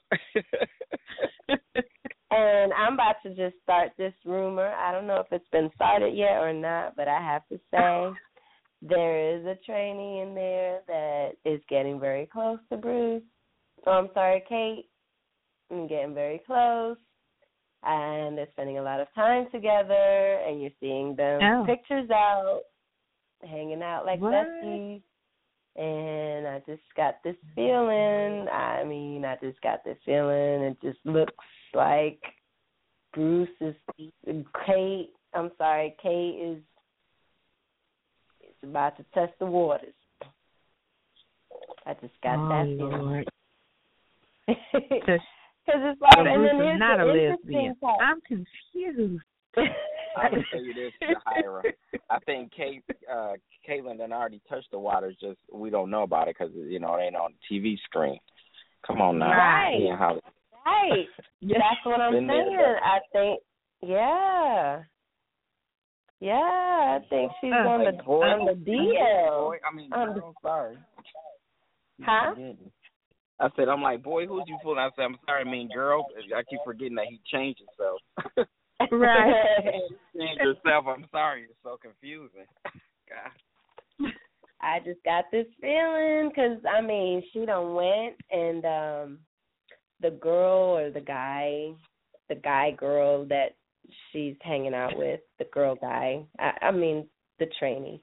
And I'm about to just start this rumor. I don't know if it's been started yet or not, but I have to say there is a trainee in there that is getting very close to Bruce. Oh, I'm sorry, Kate. I'm getting very close. And they're spending a lot of time together, and you're seeing them pictures out, hanging out like besties. And I just got this feeling. It just looks like Bruce is Kate. I'm sorry, Kate is about to test the waters. I just got that feeling. Because it's like, and then Bruce is not a lesbian. I'm confused. I can tell you this, Jahira. I think Caitlin done already touched the waters. Just we don't know about it because it ain't on the TV screen. Come on now, right? That's what I'm saying. I think, I think she's on the deal. I'm sorry. Huh? I said, I'm like, boy, who's you fooling? I said, I'm sorry, girl. I keep forgetting that he changed himself. Right. Change yourself. I'm sorry. It's so confusing. God. I just got this feeling because, she done went and the girl or the guy girl that she's hanging out with, the girl guy, the trainee.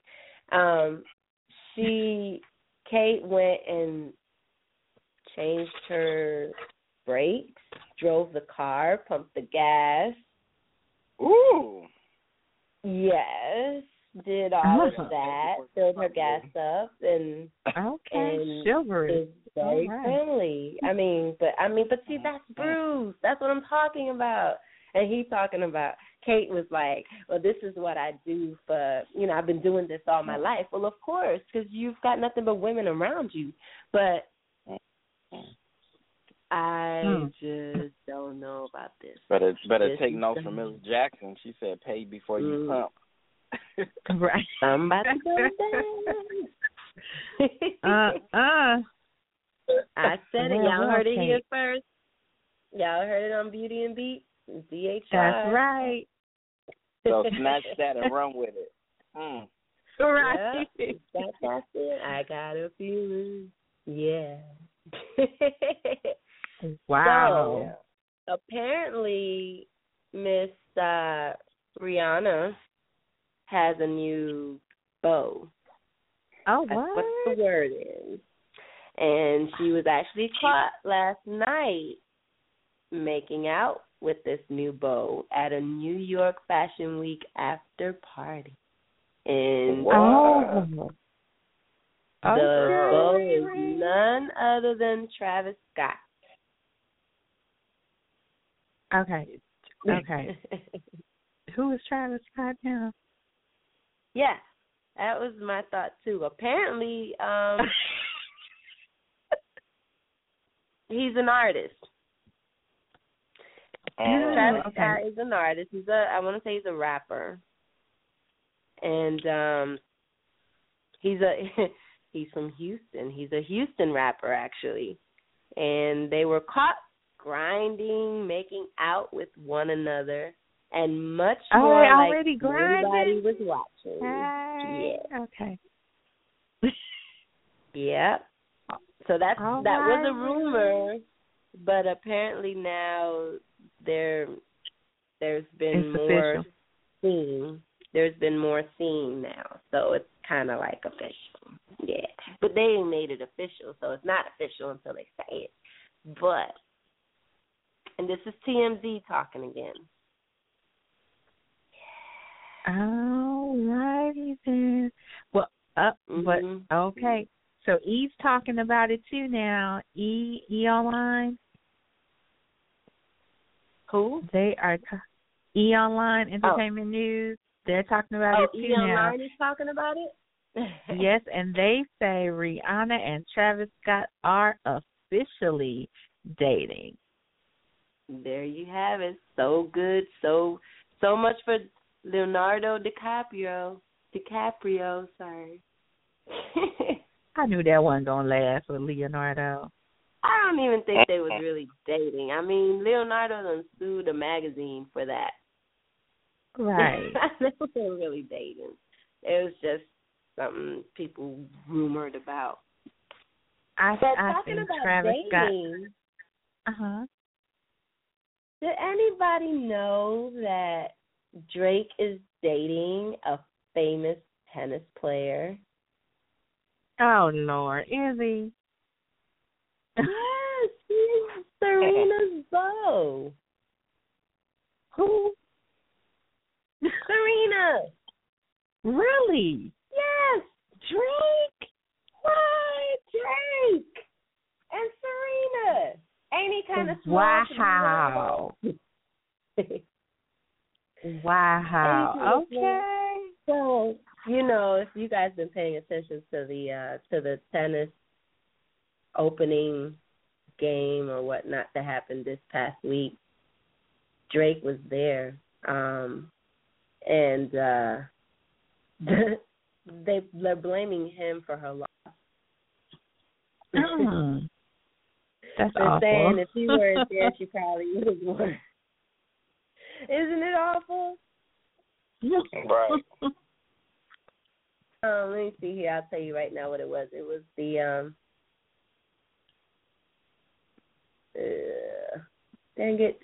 Kate went and changed her brakes, drove the car, pumped the gas. Ooh. Yes, did all of that, filled her gas up, and chivalry. Is very friendly. But see, that's Bruce. That's what I'm talking about. And he's talking about, Kate was like, well, this is what I do for, I've been doing this all my life. Well, of course, because you've got nothing but women around you. But I just don't know about this. Better take notes from Mrs. Jackson. She said, pay before you pump. Right. I'm about to go down. I said it. Y'all heard it here first. Y'all heard it on Beauty and Beat. DHR. That's right. So snatch that and run with it. Right. Yep. That's it. I got a feeling. Yeah. Wow. So, apparently, Miss Rihanna has a new beau. Oh, That's what? what the word is. And she was actually caught last night making out with this new beau at a New York Fashion Week after party. And the beau is none other than Travis Scott. Okay. Who is Travis Scott now? Yeah, that was my thought too. Apparently, he's an artist. Travis Scott is an artist. I want to say he's a rapper. And he's from Houston. He's a Houston rapper, actually. And they were caught grinding, making out with one another, and much more like everybody was watching. Yeah. Okay. Yeah. So that was a rumor, but apparently now there's been more seen. There's been more seen now, so it's kind of like official. Yeah, but they ain't made it official, so it's not official until they say it. But, and this is TMZ talking again. All righty then. Well, but okay. So E's talking about it too now. E Online. Who? They are E Online Entertainment News. They're talking about it too E now. Online is talking about it. Yes, and they say Rihanna and Travis Scott are officially dating. There you have it. So good. So much for Leonardo DiCaprio. Sorry. I knew that wasn't going to last with Leonardo. I don't even think they was really dating. I mean, Leonardo done sued a magazine for that. Right. They weren't really dating. It was just something people rumored about. I talking think about Travis dating, Scott. Did anybody know that Drake is dating a famous tennis player? Oh, Lord. Is he? Yes, he's Serena's beau. Who? Serena. Really? Yes. Drake? What? Drake and Serena. Ain't he kind of small? Wow. Wow. Okay. So, if you guys been paying attention to the tennis opening game or whatnot that happened this past week, Drake was there. And they're blaming him for her loss. That's they're awful. saying if he weren't there, she probably would have won. Isn't it awful? Right. Let me see here. I'll tell you right now what it was. It was the dang it.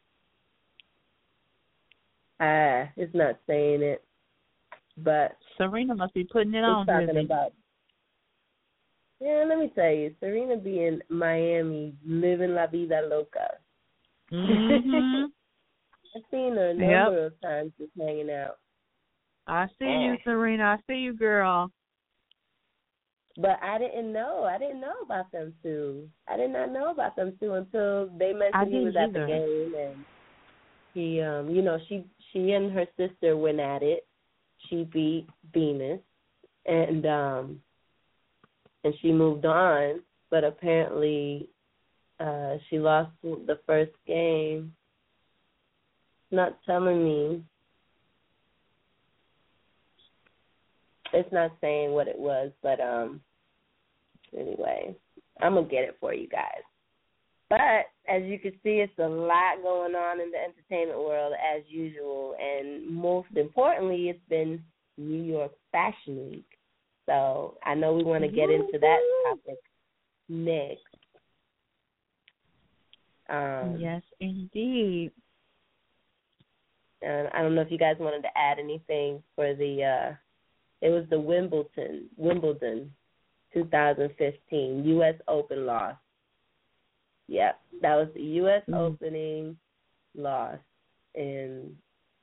It's not saying it, but Serena must be putting it on. Talking about. Yeah, let me tell you, Serena be in Miami living la vida loca. Mm-hmm. I've seen her a number of times just hanging out. I see you, Serena. I see you, girl. But I didn't know. I didn't know about them two. I did not know about them two until they mentioned he was at the game, and he, she and her sister went at it. She beat Venus, and she moved on. But apparently, she lost the first game. Not telling me. It's not saying what it was, but anyway, I'm gonna get it for you guys. But as you can see, it's a lot going on in the entertainment world as usual, and most importantly, it's been New York Fashion Week. So I know we want to get into that topic next. Yes, indeed. And I don't know if you guys wanted to add anything for the. It was the Wimbledon 2015 U.S. Open loss. Yep, that was the U.S. opening loss, and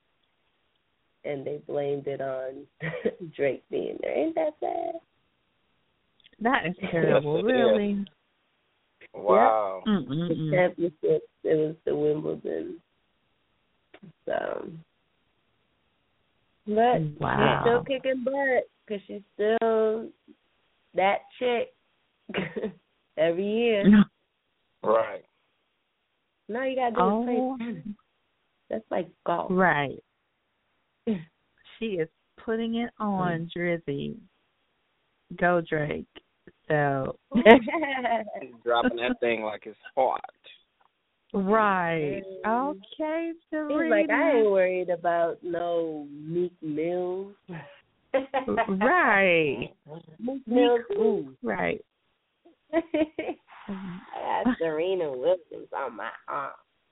they blamed it on Drake being there. Ain't that sad? That is terrible, really. Wow. Yep. The championship, it was the Wimbledon. So, but she's still kicking butt because she's still that chick every year. Right. No, you gotta do play tennis. That's like golf. Right. She is putting it on, Drizzy. Go, Drake. So He's dropping that thing like it's hot. Right. Okay, Serena. He's like, I ain't worried about no Meek Mills. Right. Meek Mills. Ooh. Right. I got Serena Williams on my arm.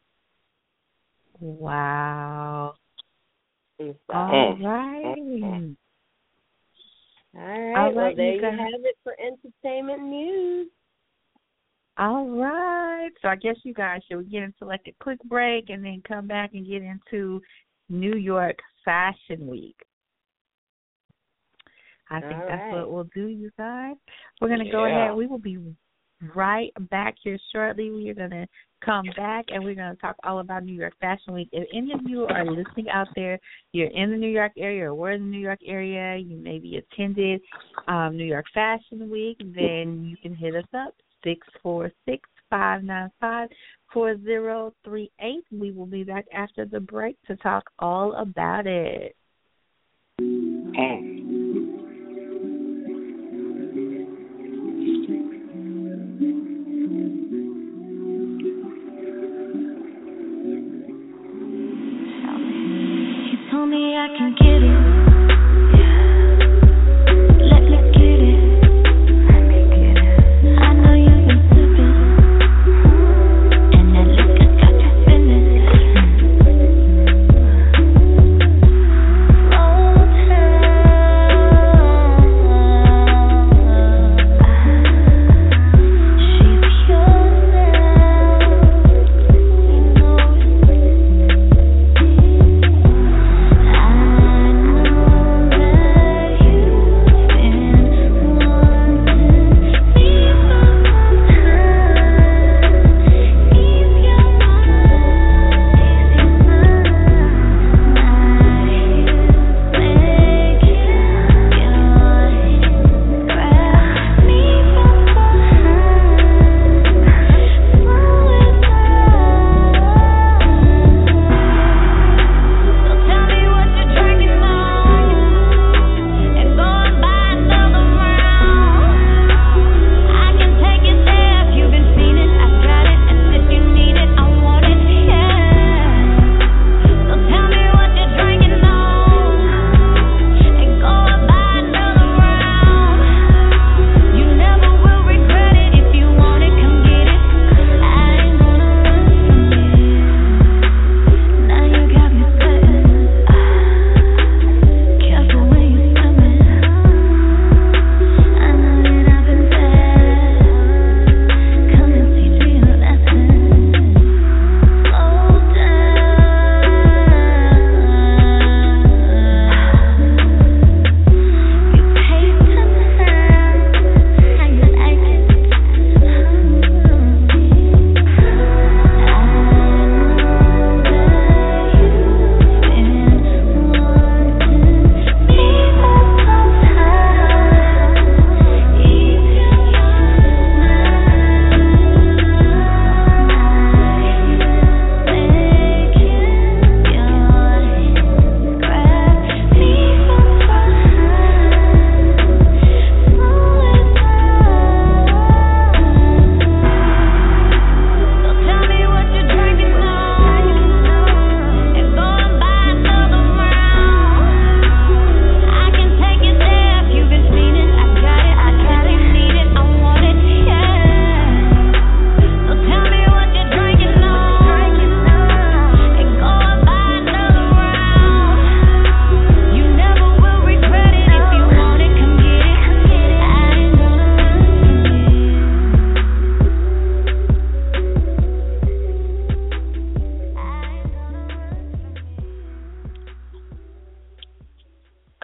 Wow. So, all right. All right. Well, there you have it for entertainment news. All right. So I guess you guys should get into like a quick break and then come back and get into New York Fashion Week. I think that's what we'll do, you guys. We're going to go ahead. We will be right back here shortly. We are going to come back and we're going to talk all about New York Fashion Week. If any of you are listening out there, you're in the New York area or were in the New York area, you maybe attended New York Fashion Week, then you can hit us up, 646-595-4038. We will be back after the break to talk all about it. Told me I can get it. Let's get it. I know you've been sipping, and that liquor got you feeling. She's yours now.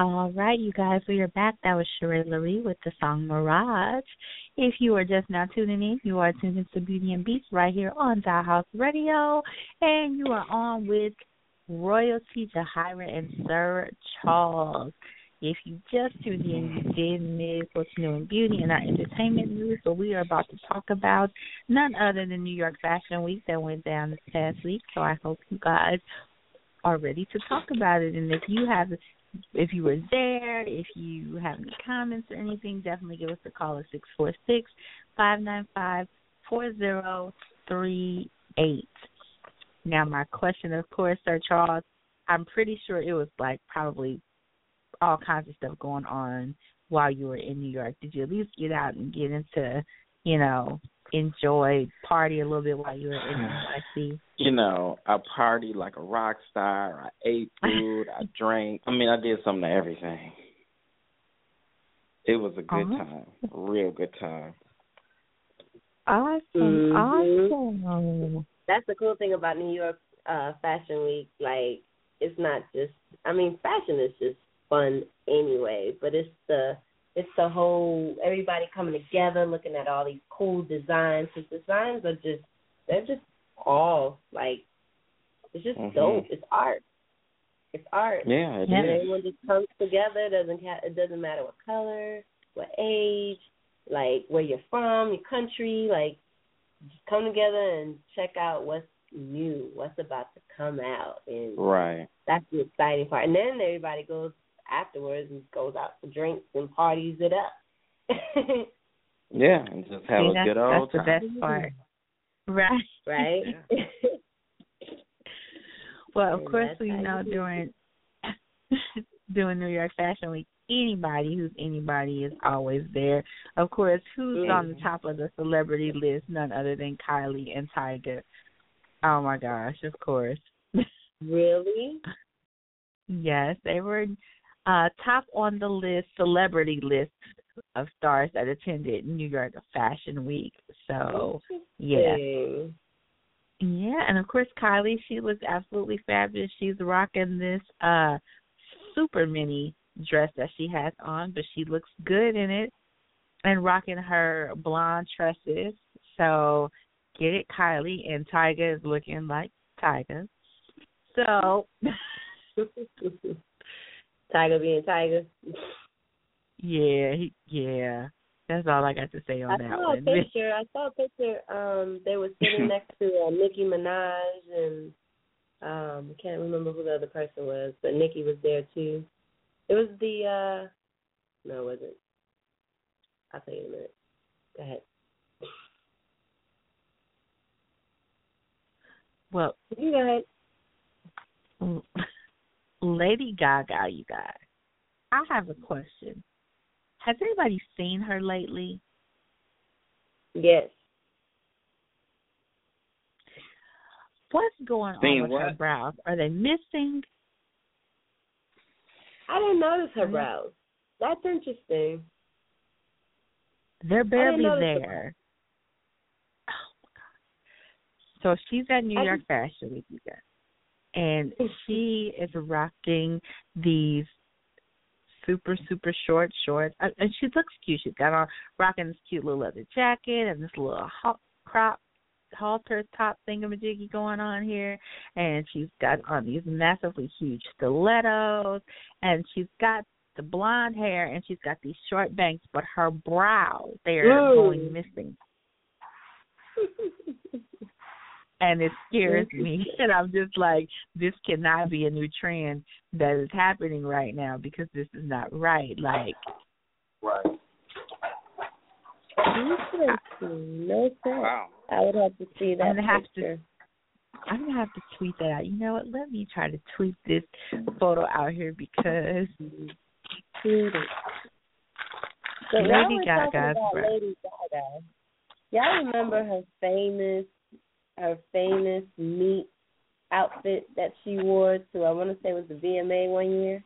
All right, you guys, we are back. That was Sheree Laree with the song Mirage. If you are just now tuning in, you are tuned into Beauty and Beats right here on Dollhouse Radio, and you are on with Royalty, Jahira, and Sir Charles. If you just tuned in, you did miss what's new in beauty and our entertainment news, but we are about to talk about none other than New York Fashion Week that went down this past week, so I hope you guys are ready to talk about it. And if you were there, if you have any comments or anything, definitely give us a call at 646-595-4038. Now, my question, of course, Sir Charles, I'm pretty sure it was like probably all kinds of stuff going on while you were in New York. Did you at least get out and get into, enjoy, party a little bit while you were in NYC? I partied like a rock star. I ate food. I drank. I did something to everything. It was a good time, a real good time. Awesome, awesome. That's the cool thing about New York Fashion Week. Like, it's not just, fashion is just fun anyway, but it's the whole, everybody coming together, looking at all these cool designs. The designs are they're just all, like, it's just dope. It's art. It's art. Yeah, it is. Everyone just comes together. It doesn't matter what color, what age, like, where you're from, your country. Like, just come together and check out what's new, what's about to come out. And right. That's the exciting part. And then everybody goes afterwards and goes out for drinks and parties it up. Yeah, and just have a good old time. That's the best part. Right. Right. Well, of course, we know during New York Fashion Week, anybody is always there. Of course, who's on the top of the celebrity list? None other than Kylie and Tyga. Oh my gosh, of course. Really? Yes, they were top on the list, celebrity list of stars that attended New York Fashion Week. So, yeah. Yeah, and of course, Kylie, she looks absolutely fabulous. She's rocking this super mini dress that she has on, but she looks good in it, and rocking her blonde tresses. So, get it, Kylie, and Tyga is looking like Tyga. So... Tyga being Tyga. Yeah. That's all I got to say on that one. I saw a picture. They were sitting next to Nicki Minaj, and I can't remember who the other person was, but Nicki was there too. It was no, it wasn't. I'll tell you in a minute. Go ahead. Well, you go ahead. Lady Gaga, you guys. I have a question. Has anybody seen her lately? Yes. What's going on with her brows? Are they missing? I didn't notice her brows. That's interesting. They're barely there. Oh, my God. So she's at New York Fashion Week, you guys. And she is rocking these super, super short shorts. And she looks cute. She's got on, rocking this cute little leather jacket and this little crop halter top thingamajiggy going on here. And she's got on these massively huge stilettos. And she's got the blonde hair and she's got these short bangs, but her brows, they are going missing. And it scares me. And I'm just like, this cannot be a new trend that is happening right now because this is not right. Like, right. No sense. Wow. I would have to see that picture. I'm going to have to tweet that out. You know what? Let me try to tweet this photo out here because Lady Gaga. Y'all remember her famous meat outfit that she wore to, I want to say it was the VMA one year?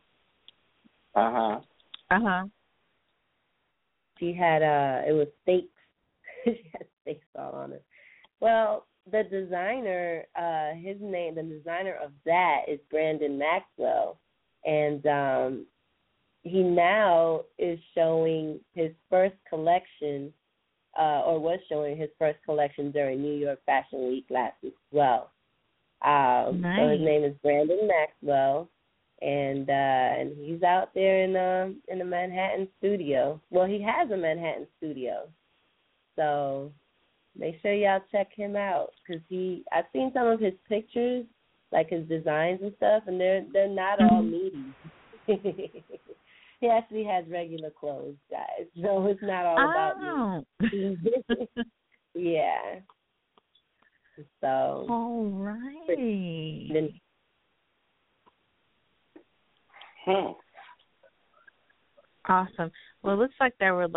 She had, it was steaks. She had steaks all on it. Well, the designer, the designer of that is Brandon Maxwell. And he now is showing his first collection, or was showing his first collection during New York Fashion Week last week as well. Nice. So his name is Brandon Maxwell, and he's out there in the Manhattan studio. Well, he has a Manhattan studio, so make sure y'all check him out, because I've seen some of his pictures, like his designs and stuff, and they're not all meaty. He actually has regular clothes, guys, so it's not all about me. Yeah. So. All right. Awesome. Well, it looks like there were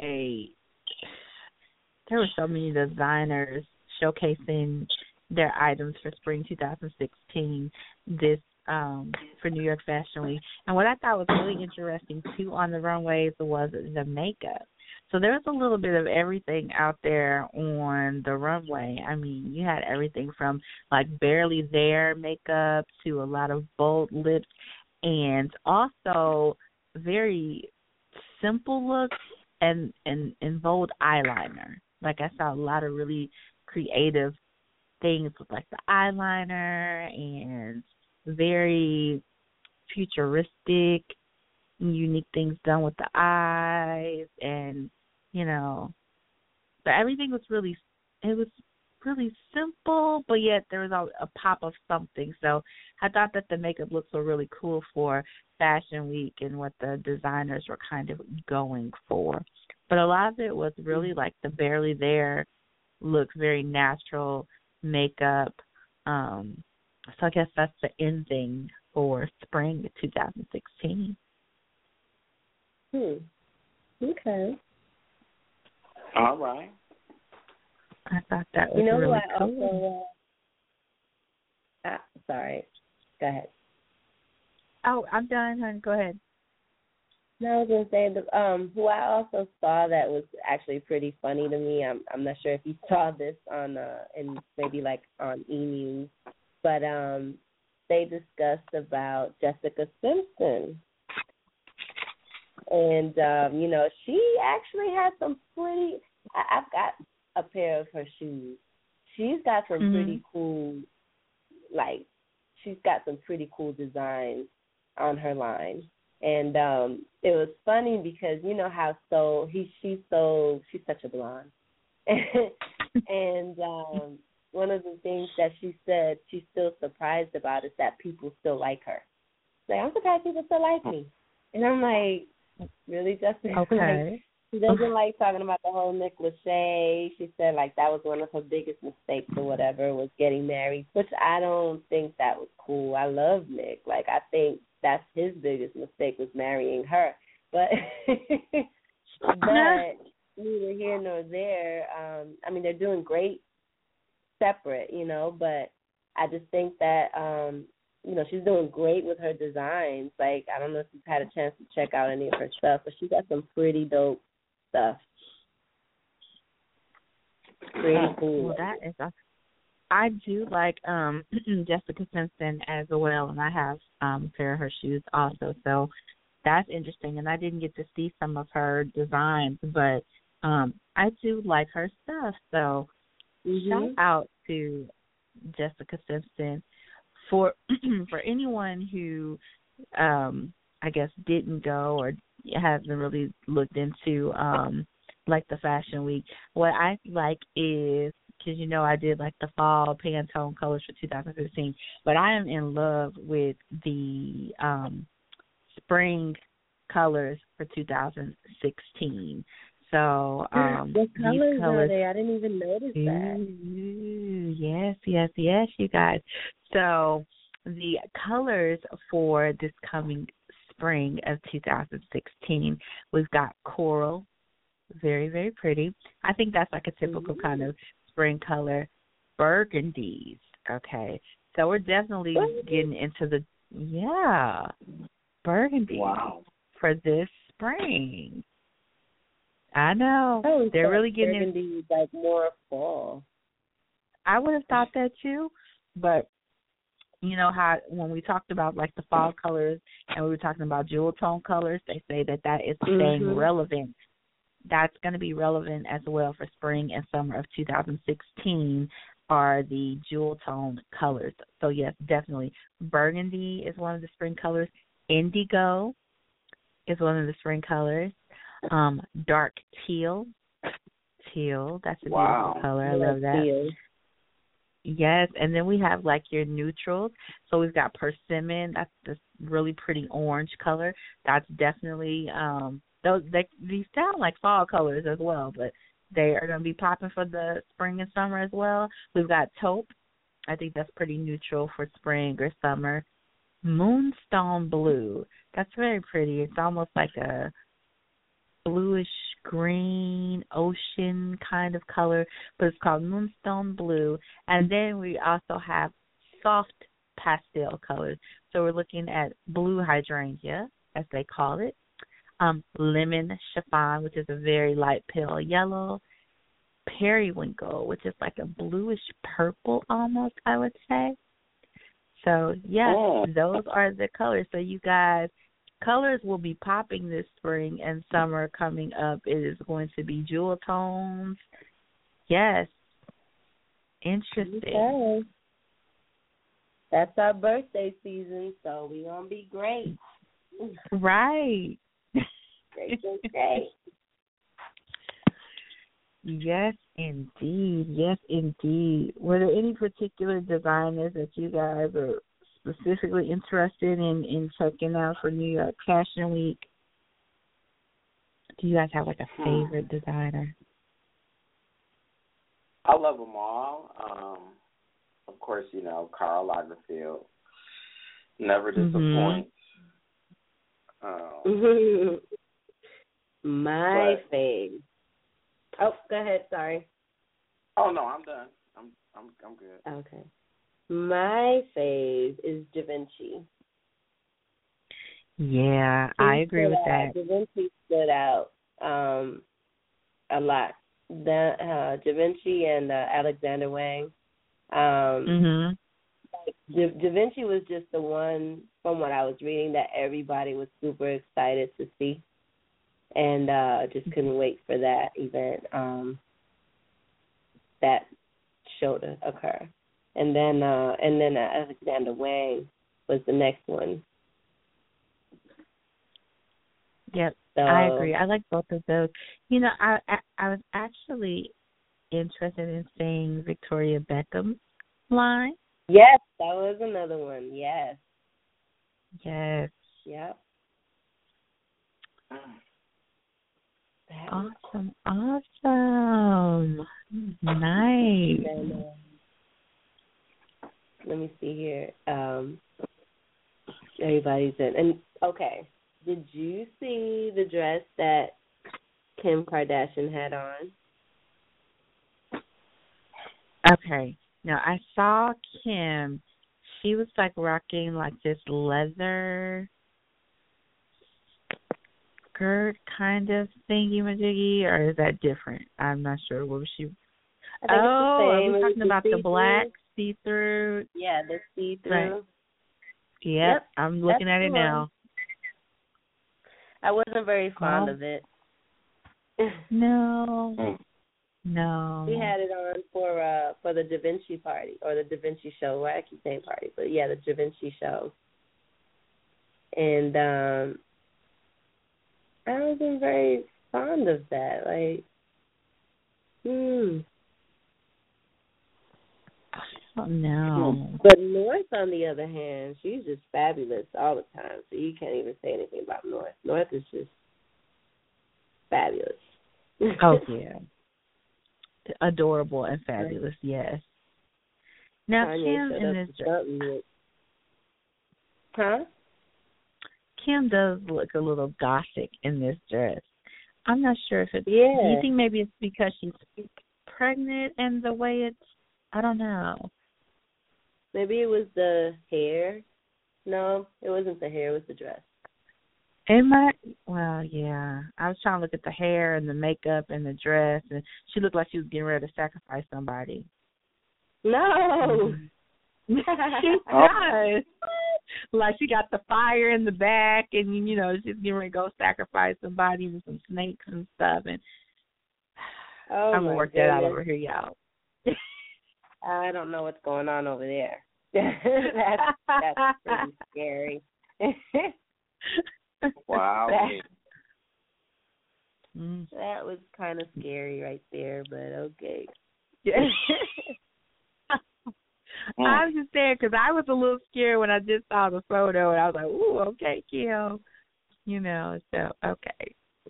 so many designers showcasing their items for spring 2016 this for New York Fashion Week. And what I thought was really interesting too on the runways was the makeup. So there was a little bit of everything out there on the runway. I mean, you had everything from like barely there makeup to a lot of bold lips, and also very simple looks and bold eyeliner. Like I saw a lot of really creative things with like the eyeliner and very futuristic, unique things done with the eyes, and but everything was really simple, but yet there was a pop of something. So I thought that the makeup looks were really cool for Fashion Week and what the designers were kind of going for. But a lot of it was really like the barely there look, very natural makeup. So I guess that's the end thing for spring 2016. Okay. All right. I thought that was really cool. Sorry. Go ahead. Oh, I'm done, honey. Go ahead. No, I was going to say, who I also saw that was actually pretty funny to me, I'm not sure if you saw this on, in maybe like on E! News, but they discussed about Jessica Simpson. And, she actually has some pretty, I've got a pair of her shoes. She's got some pretty cool, she's got some pretty cool designs on her line. And it was funny because you know how she's such a blonde. And one of the things that she said she's still surprised about is that people still like her. Like, I'm surprised people still like me. And I'm like, really, Jessica? Okay. She doesn't like talking about the whole Nick Lachey. She said, like, that was one of her biggest mistakes or whatever, was getting married, which I don't think that was cool. I love Nick. Like, I think that's his biggest mistake, was marrying her. But neither here nor there. I mean, they're doing great separate, but I just think that, she's doing great with her designs. Like, I don't know if you've had a chance to check out any of her stuff, but she got some pretty dope stuff. Pretty cool. Well, that is I do like Jessica Simpson as well, and I have a pair of her shoes also. So that's interesting, and I didn't get to see some of her designs, but I do like her stuff. So shout out to Jessica Simpson. For anyone who I guess didn't go or hasn't really looked into like the Fashion Week, what I like is, because I did like the fall Pantone colors for 2015, but I am in love with the spring colors for 2016. So what colors are they? I didn't even notice that. Yes, you guys. So the colors for this coming spring of 2016, we've got coral, very, very pretty. I think that's like a typical kind of spring color. Burgundies, okay. So we're definitely getting into the burgundy for this spring. I know. They're really getting burgundy like more fall. I would have thought that too, but you know how when we talked about like the fall colors and we were talking about jewel tone colors, they say that is staying relevant. That's going to be relevant as well for spring and summer of 2016 are the jewel tone colors. So, yes, definitely. Burgundy is one of the spring colors. Indigo is one of the spring colors. Dark teal. That's a beautiful color. I love that. Teal. Yes, and then we have like your neutrals. So we've got persimmon. That's this really pretty orange color. That's definitely these sound like fall colors as well, but they are going to be popping for the spring and summer as well. We've got taupe. I think that's pretty neutral for spring or summer. Moonstone blue. That's very pretty. It's almost like a bluish green ocean kind of color, but it's called moonstone blue. And then we also have soft pastel colors. So we're looking at blue hydrangea, as they call it, lemon chiffon, which is a very light pale yellow, periwinkle, which is like a bluish purple almost, I would say. So, yes, those are the colors. So you guys, colors will be popping this spring and summer coming up. It is going to be jewel tones. Yes. Interesting. Okay. That's our birthday season, so we're going to be great. Right. Great. Yes, indeed. Yes, indeed. Were there any particular designers that you guys are specifically interested in checking out for New York Fashion Week? Do you guys have like a favorite designer? I love them all. Of course, you know, Karl Lagerfeld. Never disappoints. My fave. Oh, go ahead. Sorry. Oh no, I'm done. I'm good. Okay. My fave is Givenchy. Yeah, I agree with that. Givenchy stood out a lot. Givenchy and Alexander Wang. Givenchy was just the one, from what I was reading, that everybody was super excited to see, and just couldn't wait for that event, that show to occur. And then Alexander Wang was the next one. Yep, so, I agree. I like both of those. You know, I was actually interested in seeing Victoria Beckham's line. Yes, that was another one. Yes. Yes. Yep. Awesome. Nice. And, let me see here. Everybody's in. And, okay, did you see the dress that Kim Kardashian had on? Okay. Now, I saw Kim. She was, like, rocking, like, this leather skirt kind of thingy-majiggy, or is that different? I'm not sure. What was she? Are we talking about the black see-through? Yeah, the see-through. Right. Yep, I'm looking at it now. I wasn't very fond of it. No. We had it on for the Da Vinci party, or the Da Vinci show. Well, I keep saying party, but yeah, the Da Vinci show. And I wasn't very fond of that. Like, Oh, no. But North, on the other hand, she's just fabulous all the time. So you can't even say anything about North. North is just fabulous. Oh, yeah. Adorable and fabulous, yes. Now, Kim in this dress. Huh? Kim does look a little gothic in this dress. I'm not sure if it's... Yeah. Do you think maybe it's because she's pregnant and the way it's... I don't know. Maybe it was the hair. No, it wasn't the hair. It was the dress. It might. Well, yeah. I was trying to look at the hair and the makeup and the dress, and she looked like she was getting ready to sacrifice somebody. No. She does. Like she got the fire in the back, and you know she's getting ready to go sacrifice somebody with some snakes and stuff. And I'm gonna work that out over here, y'all. I don't know what's going on over there. That's pretty scary. Wow. That was kind of scary right there, but okay. Yeah. I was just saying because I was a little scared when I just saw the photo, and I was like, "Ooh, okay, Kim," you know. So okay.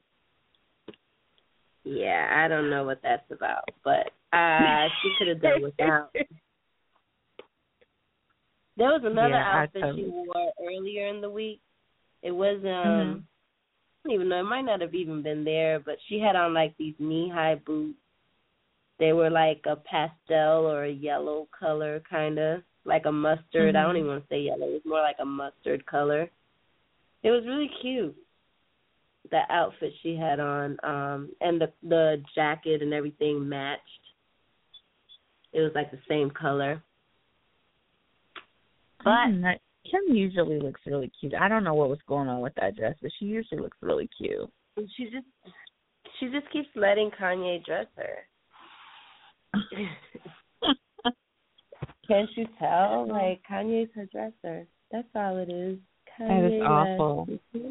Yeah, I don't know what that's about, but she could have done without. There was another outfit she wore earlier in the week. It was I don't even know. It might not have even been there, but she had on like these knee-high boots. They were like a pastel or a yellow color, kind of like a mustard. I don't even want to say yellow. It was more like a mustard color. It was really cute. The outfit she had on, and the jacket and everything matched. It was like the same color. But Kim usually looks really cute. I don't know what was going on with that dress, but she usually looks really cute. She just keeps letting Kanye dress her. Can't you tell? Like, Kanye's her dresser. That's all it is. That is awful.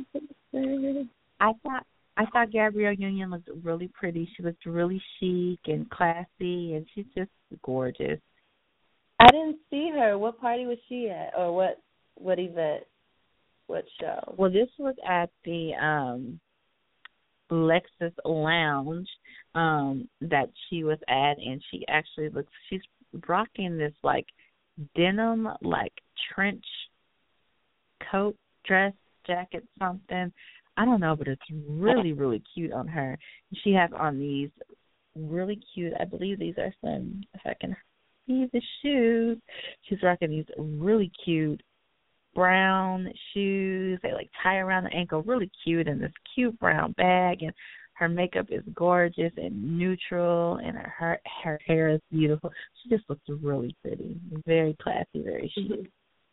I thought Gabrielle Union looked really pretty. She looked really chic and classy, and she's just gorgeous. I didn't see her. What party was she at, or what event? What show? Well, this was at the Lexus Lounge that she was at, and she actually she's rocking this like denim like trench coat, dress, jacket, something. I don't know, but it's really, really cute on her. She has on these really cute, I believe these are some, if I can see the shoes. She's rocking these really cute brown shoes. They like tie around the ankle, really cute, and this cute brown bag. And her makeup is gorgeous and neutral, and her hair is beautiful. She just looks really pretty, very classy, very chic.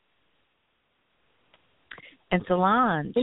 And Solange,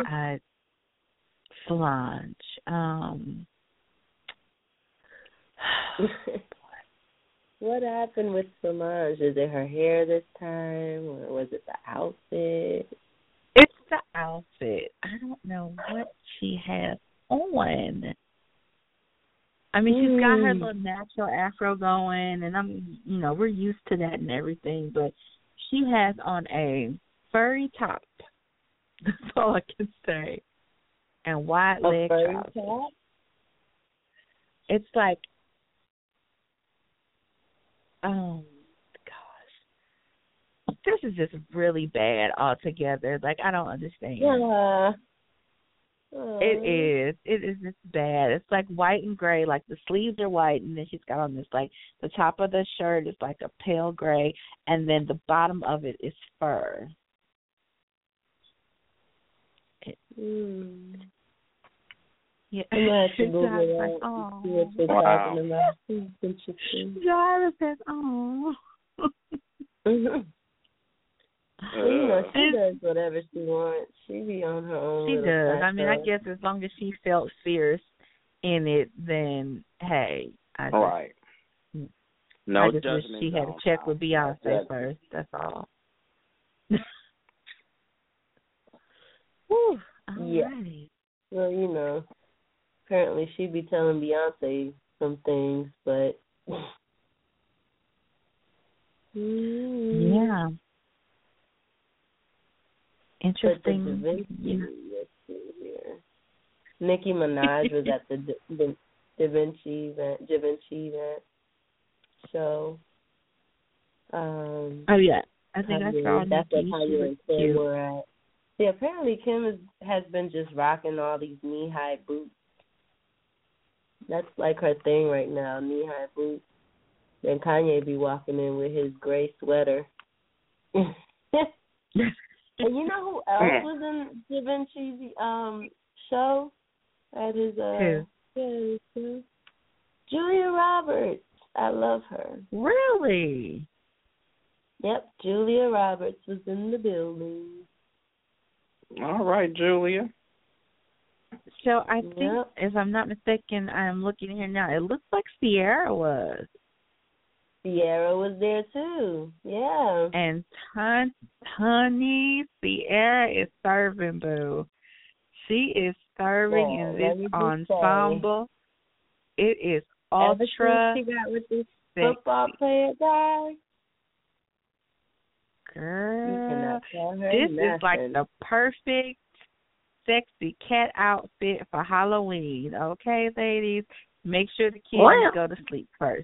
what happened with Solange? Is it her hair this time, or was it the outfit? It's the outfit. I don't know what she has on. I mean, she's got her little natural afro going, and we're used to that and everything, but she has on a furry top. That's all I can say. And wide leg top. It's like, oh gosh, this is just really bad altogether. Like, I don't understand. Yeah. It is just bad. It's like white and gray. Like the sleeves are white, and then she's got on this like the top of the shirt is like a pale gray, and then the bottom of it is fur. Yeah, I'm like, oh. Wow. Jarvis says, oh. She does whatever she wants. She be on her own. She does. I mean, I guess as long as she felt fierce in it, then hey, no I just wish she had a check with Beyonce first. That's all. Whew. Yeah. Well, apparently she'd be telling Beyonce some things, but yeah. Interesting. Nicki Minaj was at the Da Vinci event show. Oh yeah, I think I saw that's Nicki. how you and Kim were at. Yeah, apparently Kim has been just rocking all these knee-high boots. That's like her thing right now, knee-high boots. Then Kanye be walking in with his gray sweater. And you know who else was in Da Vinci's show at his show? Julia Roberts. I love her. Really? Yep, Julia Roberts was in the building. All right, Julia. So I think, if I'm not mistaken, I'm looking here now. It looks like Sierra was. Sierra was there too. Yeah. And honey, Sierra is serving, boo. She is serving in this ensemble. It is ultra. She got with this football player guy. Girl, this is like the perfect sexy cat outfit for Halloween. Okay, ladies, make sure the kids go to sleep first.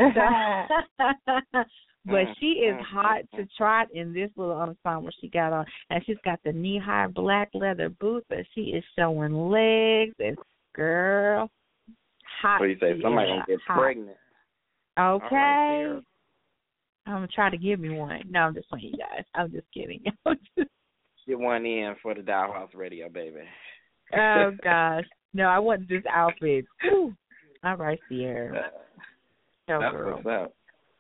But she is hot to trot in this little ensemble she got on, and she's got the knee-high black leather boots, and she is showing legs. And girl, hot. So you say somebody gonna get pregnant? Okay. Right, I'm gonna try to give me one. No, I'm just playing, you guys. I'm just kidding. Get one in for the Dollhouse Radio, baby. Oh gosh, no, I want this outfit. Whew. All right, Sierra. That's what's up.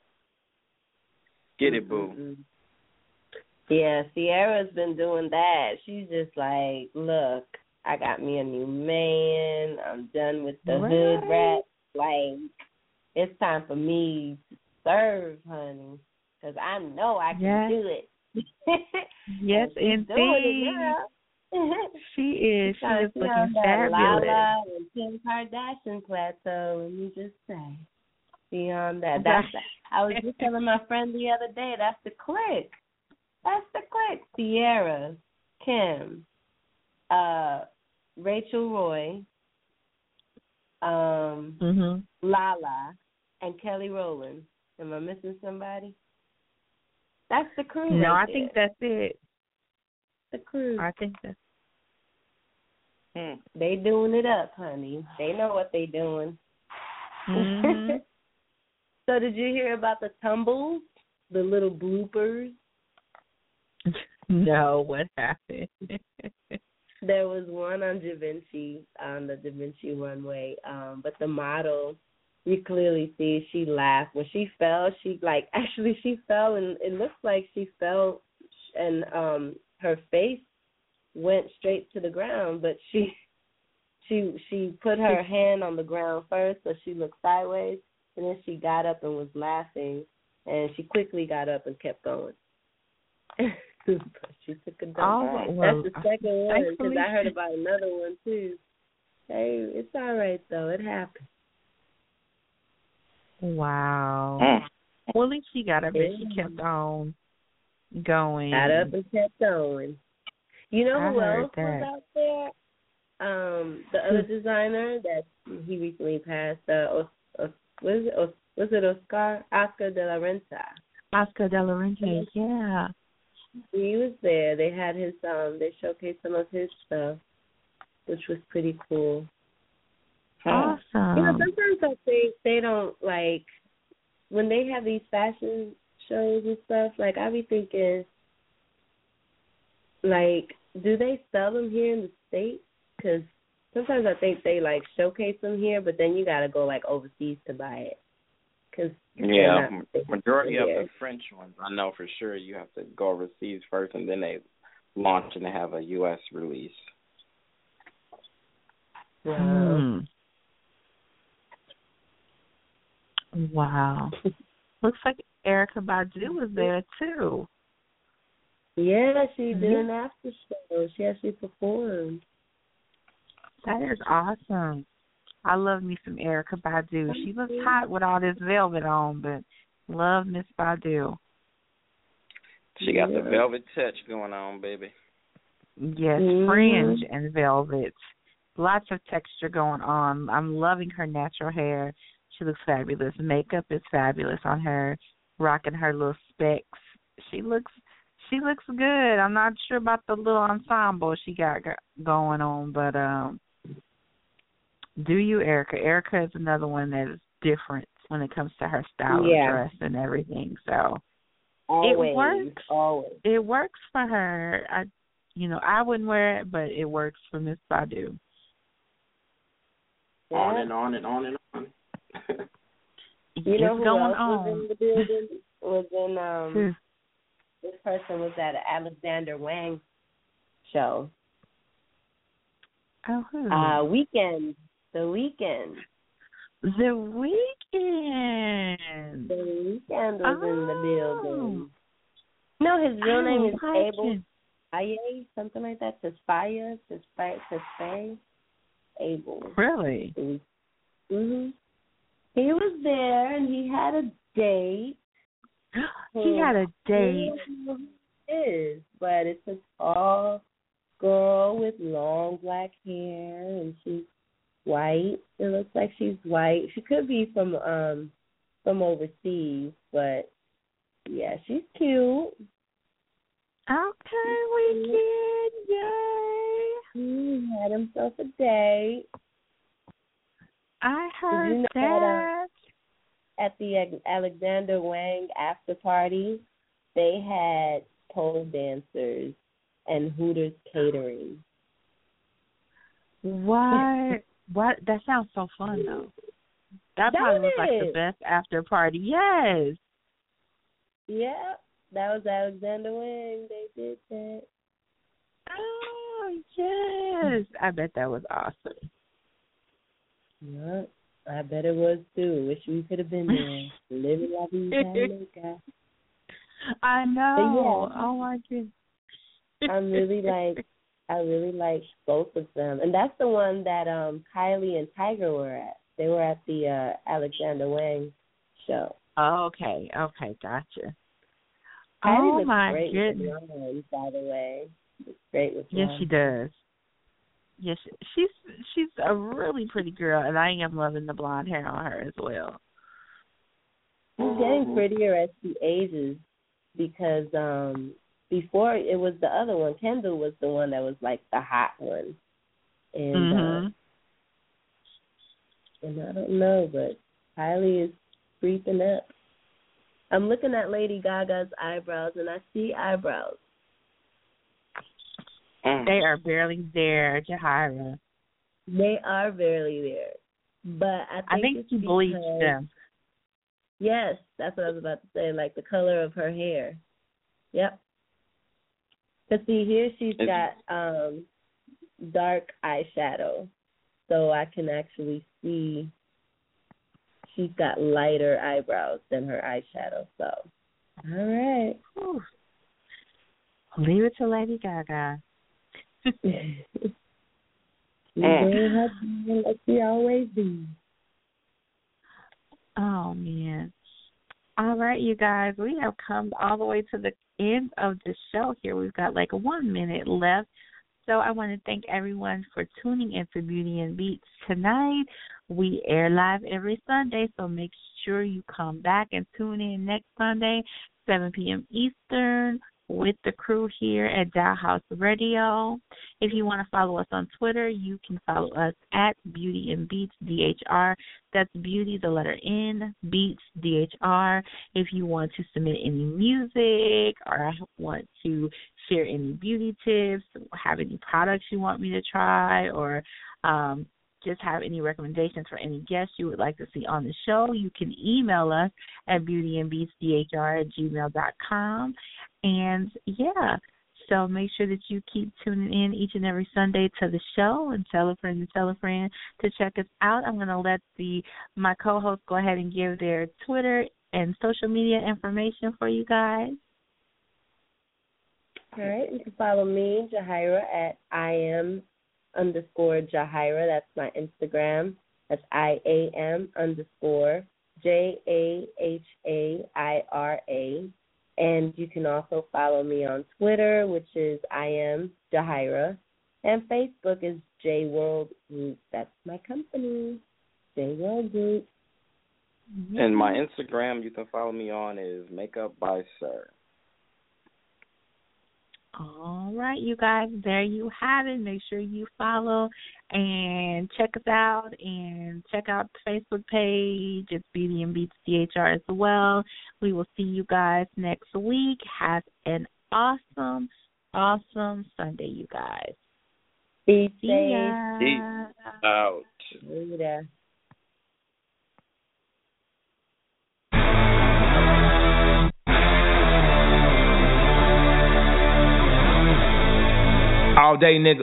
Get it, boo. Yeah, Sierra's been doing that. She's just like, look, I got me a new man. I'm done with the hood rat. Like, it's time for me to serve, honey, because I know I can do it. Yes, indeed. She is. She is looking fabulous. Lala and Kim Kardashian plateau, and you just say, beyond that. I was just telling my friend the other day, that's the clique. That's the clique. Sierra, Kim, Rachel Roy, Lala, and Kelly Rowland. Am I missing somebody? That's the crew. No, right I think that's it. The crew. I think that's. They doing it up, honey. They know what they doing. Mm-hmm. So did you hear about the tumbles, the little bloopers? No, what happened? There was one on Da Vinci, on the Da Vinci runway, but the model, you clearly see she laughed. When she fell, she fell, and it looks like she fell, and her face went straight to the ground, but she put her hand on the ground first, so she looked sideways, and then she got up and was laughing, and she quickly got up and kept going. She took a dump. That's the second one, because I heard about another one, too. Hey, it's all right, though. It happened. Wow. Well, at least she got up and she kept on going. Got up and kept going. You know who else was out there? The other designer that he recently passed, was it Oscar de la Renta? Oscar de la Renta, yeah. He was there. They had his, they showcased some of his stuff, which was pretty cool. Awesome. You know, sometimes I think they don't, like, when they have these fashion shows and stuff, like, I be thinking, like, do they sell them here in the States? Because sometimes I think they, like, showcase them here, but then you got to go, like, overseas to buy it. Majority of the French ones, I know for sure you have to go overseas first, and then they launch and they have a U.S. release. Wow. Wow. Looks like Erykah Badu was there, too. Yeah, she did an after show. She actually performed. That is awesome. I love me some Erykah Badu. She looks hot with all this velvet on, but love Miss Badu. She got the velvet touch going on, baby. Yes, fringe and velvet. Lots of texture going on. I'm loving her natural hair. She looks fabulous. Makeup is fabulous on her. Rocking her little specs. She looks good. I'm not sure about the little ensemble she got going on, but do you, Erykah? Erykah is another one that is different when it comes to her style of dress and everything. So always, it works. Always. It works for her. I wouldn't wear it, but it works for Miss Badu. On and on and on and on. You know who else was in the building? Was This person was at an Alexander Wang show. Oh, who? Weekend. The Weeknd. The Weeknd. The Weeknd was in the building. No, his real name is Abel Tesfaye, something like that. Tesfaye. Abel. Really? Mhm. He was there, and he had a date. He had a date. But it's a tall girl with long black hair, and she's white. It looks like she's white. She could be from overseas, but yeah, she's cute. Okay, Weeknd, yay! He had himself a date. I heard that. At the Alexander Wang after party, they had pole dancers and Hooters catering. What? What? That sounds so fun, though. That probably was like the best after party. Yes. Yeah, that was Alexander Wang. They did that. Oh, yes. I bet that was awesome. Yeah, I bet it was too. Wish we could have been there. Living la vida. I know. Yeah, oh my goodness. I really like both of them, and that's the one that Kylie and Tiger were at. They were at the Alexander Wang show. Oh, okay, gotcha. Kylie looks my great goodness. with blonde, by the way. Looks great with blonde. Yes, she does. Yes, she's a really pretty girl, and I am loving the blonde hair on her as well. She's getting prettier as she ages because before it was the other one. Kendall was the one that was like the hot one, and and I don't know, but Kylie is creeping up. I'm looking at Lady Gaga's eyebrows, and I see eyebrows. They are barely there, Jahira. They are barely there, but I think she bleached them. Yes, that's what I was about to say. Like the color of her hair. Yep. But see, here she's got dark eyeshadow, so I can actually see she's got lighter eyebrows than her eyeshadow. So, all right. Whew. Leave it to Lady Gaga. She's doing her thing like she always do. Oh, man. All right, you guys, we have come all the way to the end of the show here. We've got like 1 minute left. So I want to thank everyone for tuning into Beauty and Beats tonight. We air live every Sunday, so make sure you come back and tune in next Sunday, 7 p.m. Eastern, with the crew here at Dollhouse Radio. If you want to follow us on Twitter, you can follow us at Beauty and Beats DHR. That's Beauty, the letter N, Beats DHR. If you want to submit any music or want to share any beauty tips, have any products you want me to try, or just have any recommendations for any guests you would like to see on the show, you can email us at beautyandbeatsdhr@gmail.com. And, yeah, so make sure that you keep tuning in each and every Sunday to the show, and tell a friend to check us out. I'm going to let my co-hosts go ahead and give their Twitter and social media information for you guys. All right, you can follow me, Jahira, at IAM_Jahira. That's my Instagram. That's IAM_JAHAIRA. And you can also follow me on Twitter, which is IAM_Jahira. And Facebook is JWorld Group. That's my company, JWorld Group. And my Instagram you can follow me on is Makeup by Sir. All right, you guys, there you have it. Make sure you follow and check us out, and check out the Facebook page. It's Beauty and Beats DHR as well. We will see you guys next week. Have an awesome, awesome Sunday, you guys. Be safe. Peace out. Later. All day, nigga.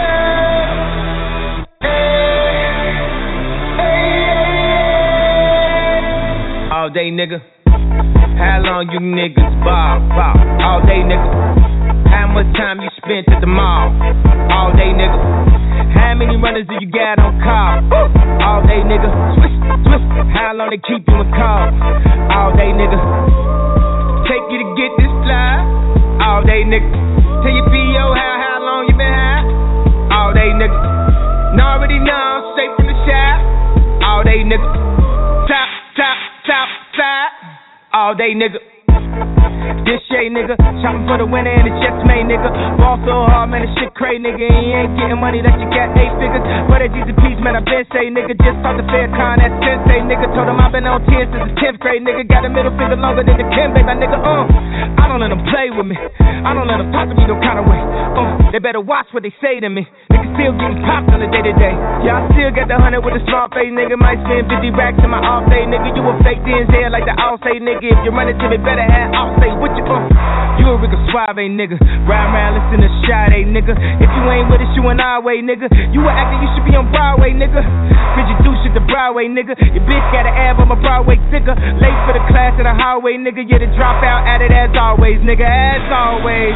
All day, nigga. How long you niggas ball? All day, nigga. How much time you spent at the mall? All day, nigga. How many runners do you got on call? All day, nigga. Swish, swish. How long they keep you in call? All day, nigga. Take you to get this fly? All day, nigga. Tell your P.O. how long you been high? All day, nigga. Now already know, straight from the shop. All day, nigga. Top, side. All day, nigga. This shade, nigga. Shopping for the winner and it's just made, nigga. Ball so hard, man, this shit crazy, nigga. And you ain't getting money that you got 8 figures. But at G's a piece, man, I been say, nigga. Just talked to Fair Con, that's sensei, nigga. Told him I've been on 10 since the 10th grade, nigga. Got a middle finger longer than the Kim, baby, nigga. I don't let them play with me. I don't let them talk to me no kind of way. They better watch what they say to me. Nigga still getting popped on the day to day. Yeah, I still got the 100 with a small face, nigga. Might spend 50 racks in my off day, nigga. You a fake DNZ like the all say, nigga. If you run it to me, better have all say with you. You a Rico Suave, nigga. Ride around, listen to Sade, nigga. If you ain't with us, you in our way, nigga. You a actor, you should be on Broadway, nigga. Bitch, you do shit the Broadway, nigga. Your bitch got an ab on my Broadway sticker. Late for the class in the hallway, nigga. Yeah, the dropout at it as always, nigga. As always.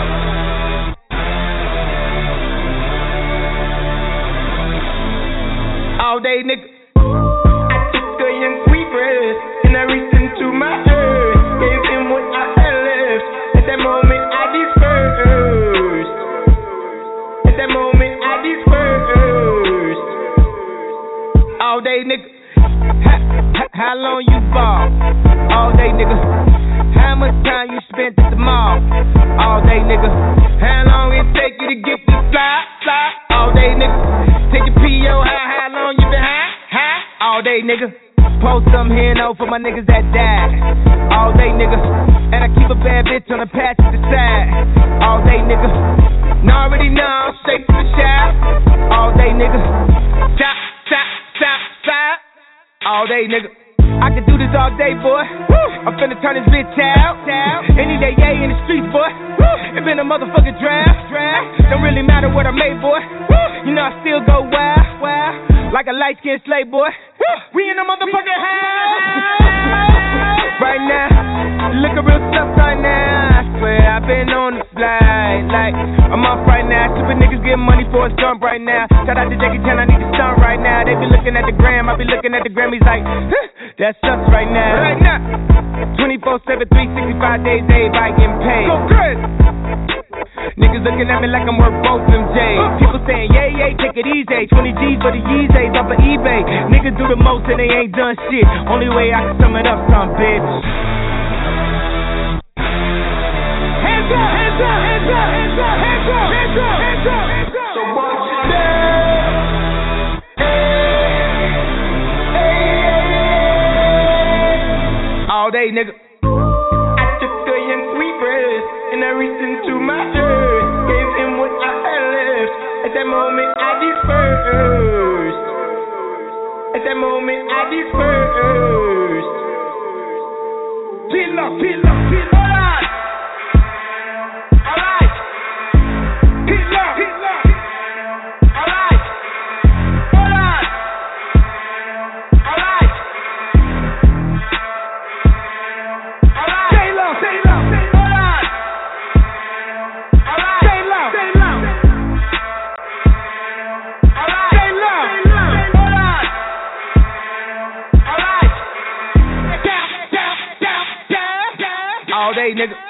All day, nigga. I took a young sweet breath and I reached into my earth. Gave him what I had left. At that moment I dispersed. At that moment I dispersed. All day, nigga. How long you ball? All day, nigga. How much time you spent at the mall? All day, nigga. How long it take you to get this fly? All day, nigga. Take your P.O. How long you been high? All day, nigga. Post some here and for my niggas that died. All day, nigga. And I keep a bad bitch on the passenger side. All day, nigga. Now already know, straight to the shop. All day, nigga. Top. All day, nigga. I can do this all day, boy. I'm finna turn this bitch out. Any day, yeah, in the streets, boy. It been a motherfucking draft. Don't really matter what I made, boy. You know I still go wild. Like a light-skinned slave, boy. We in the motherfucking house. Right now, looking real tough right now. I swear I've been on the flight. Like, I'm off right now. Stupid niggas getting money for a stump right now. Shout out to Jackie Chan, I need to stunt right now. They be looking at the gram, I be looking at the Grammys like, that's us right now. Right now. 24/7, 365 days, everybody getting paid. Go crazy. Niggas looking at me like I'm worth both them J's. People saying, yeah, take it easy. 20 G's for the Yeezys off of eBay. Niggas do the most and they ain't done shit. Only way I can sum it up, some bitch. Hands up, hands up, hands up, hands up, hands up, hands up, hands up, hands up. So watch it down. All day, nigga. I took a young sweet breath and I reached into my earth. Gave him what I had left. At that moment I dispersed. At that moment I dispersed. Peel up. Alright. Peel up. Alright. Stay low. All day, nigga.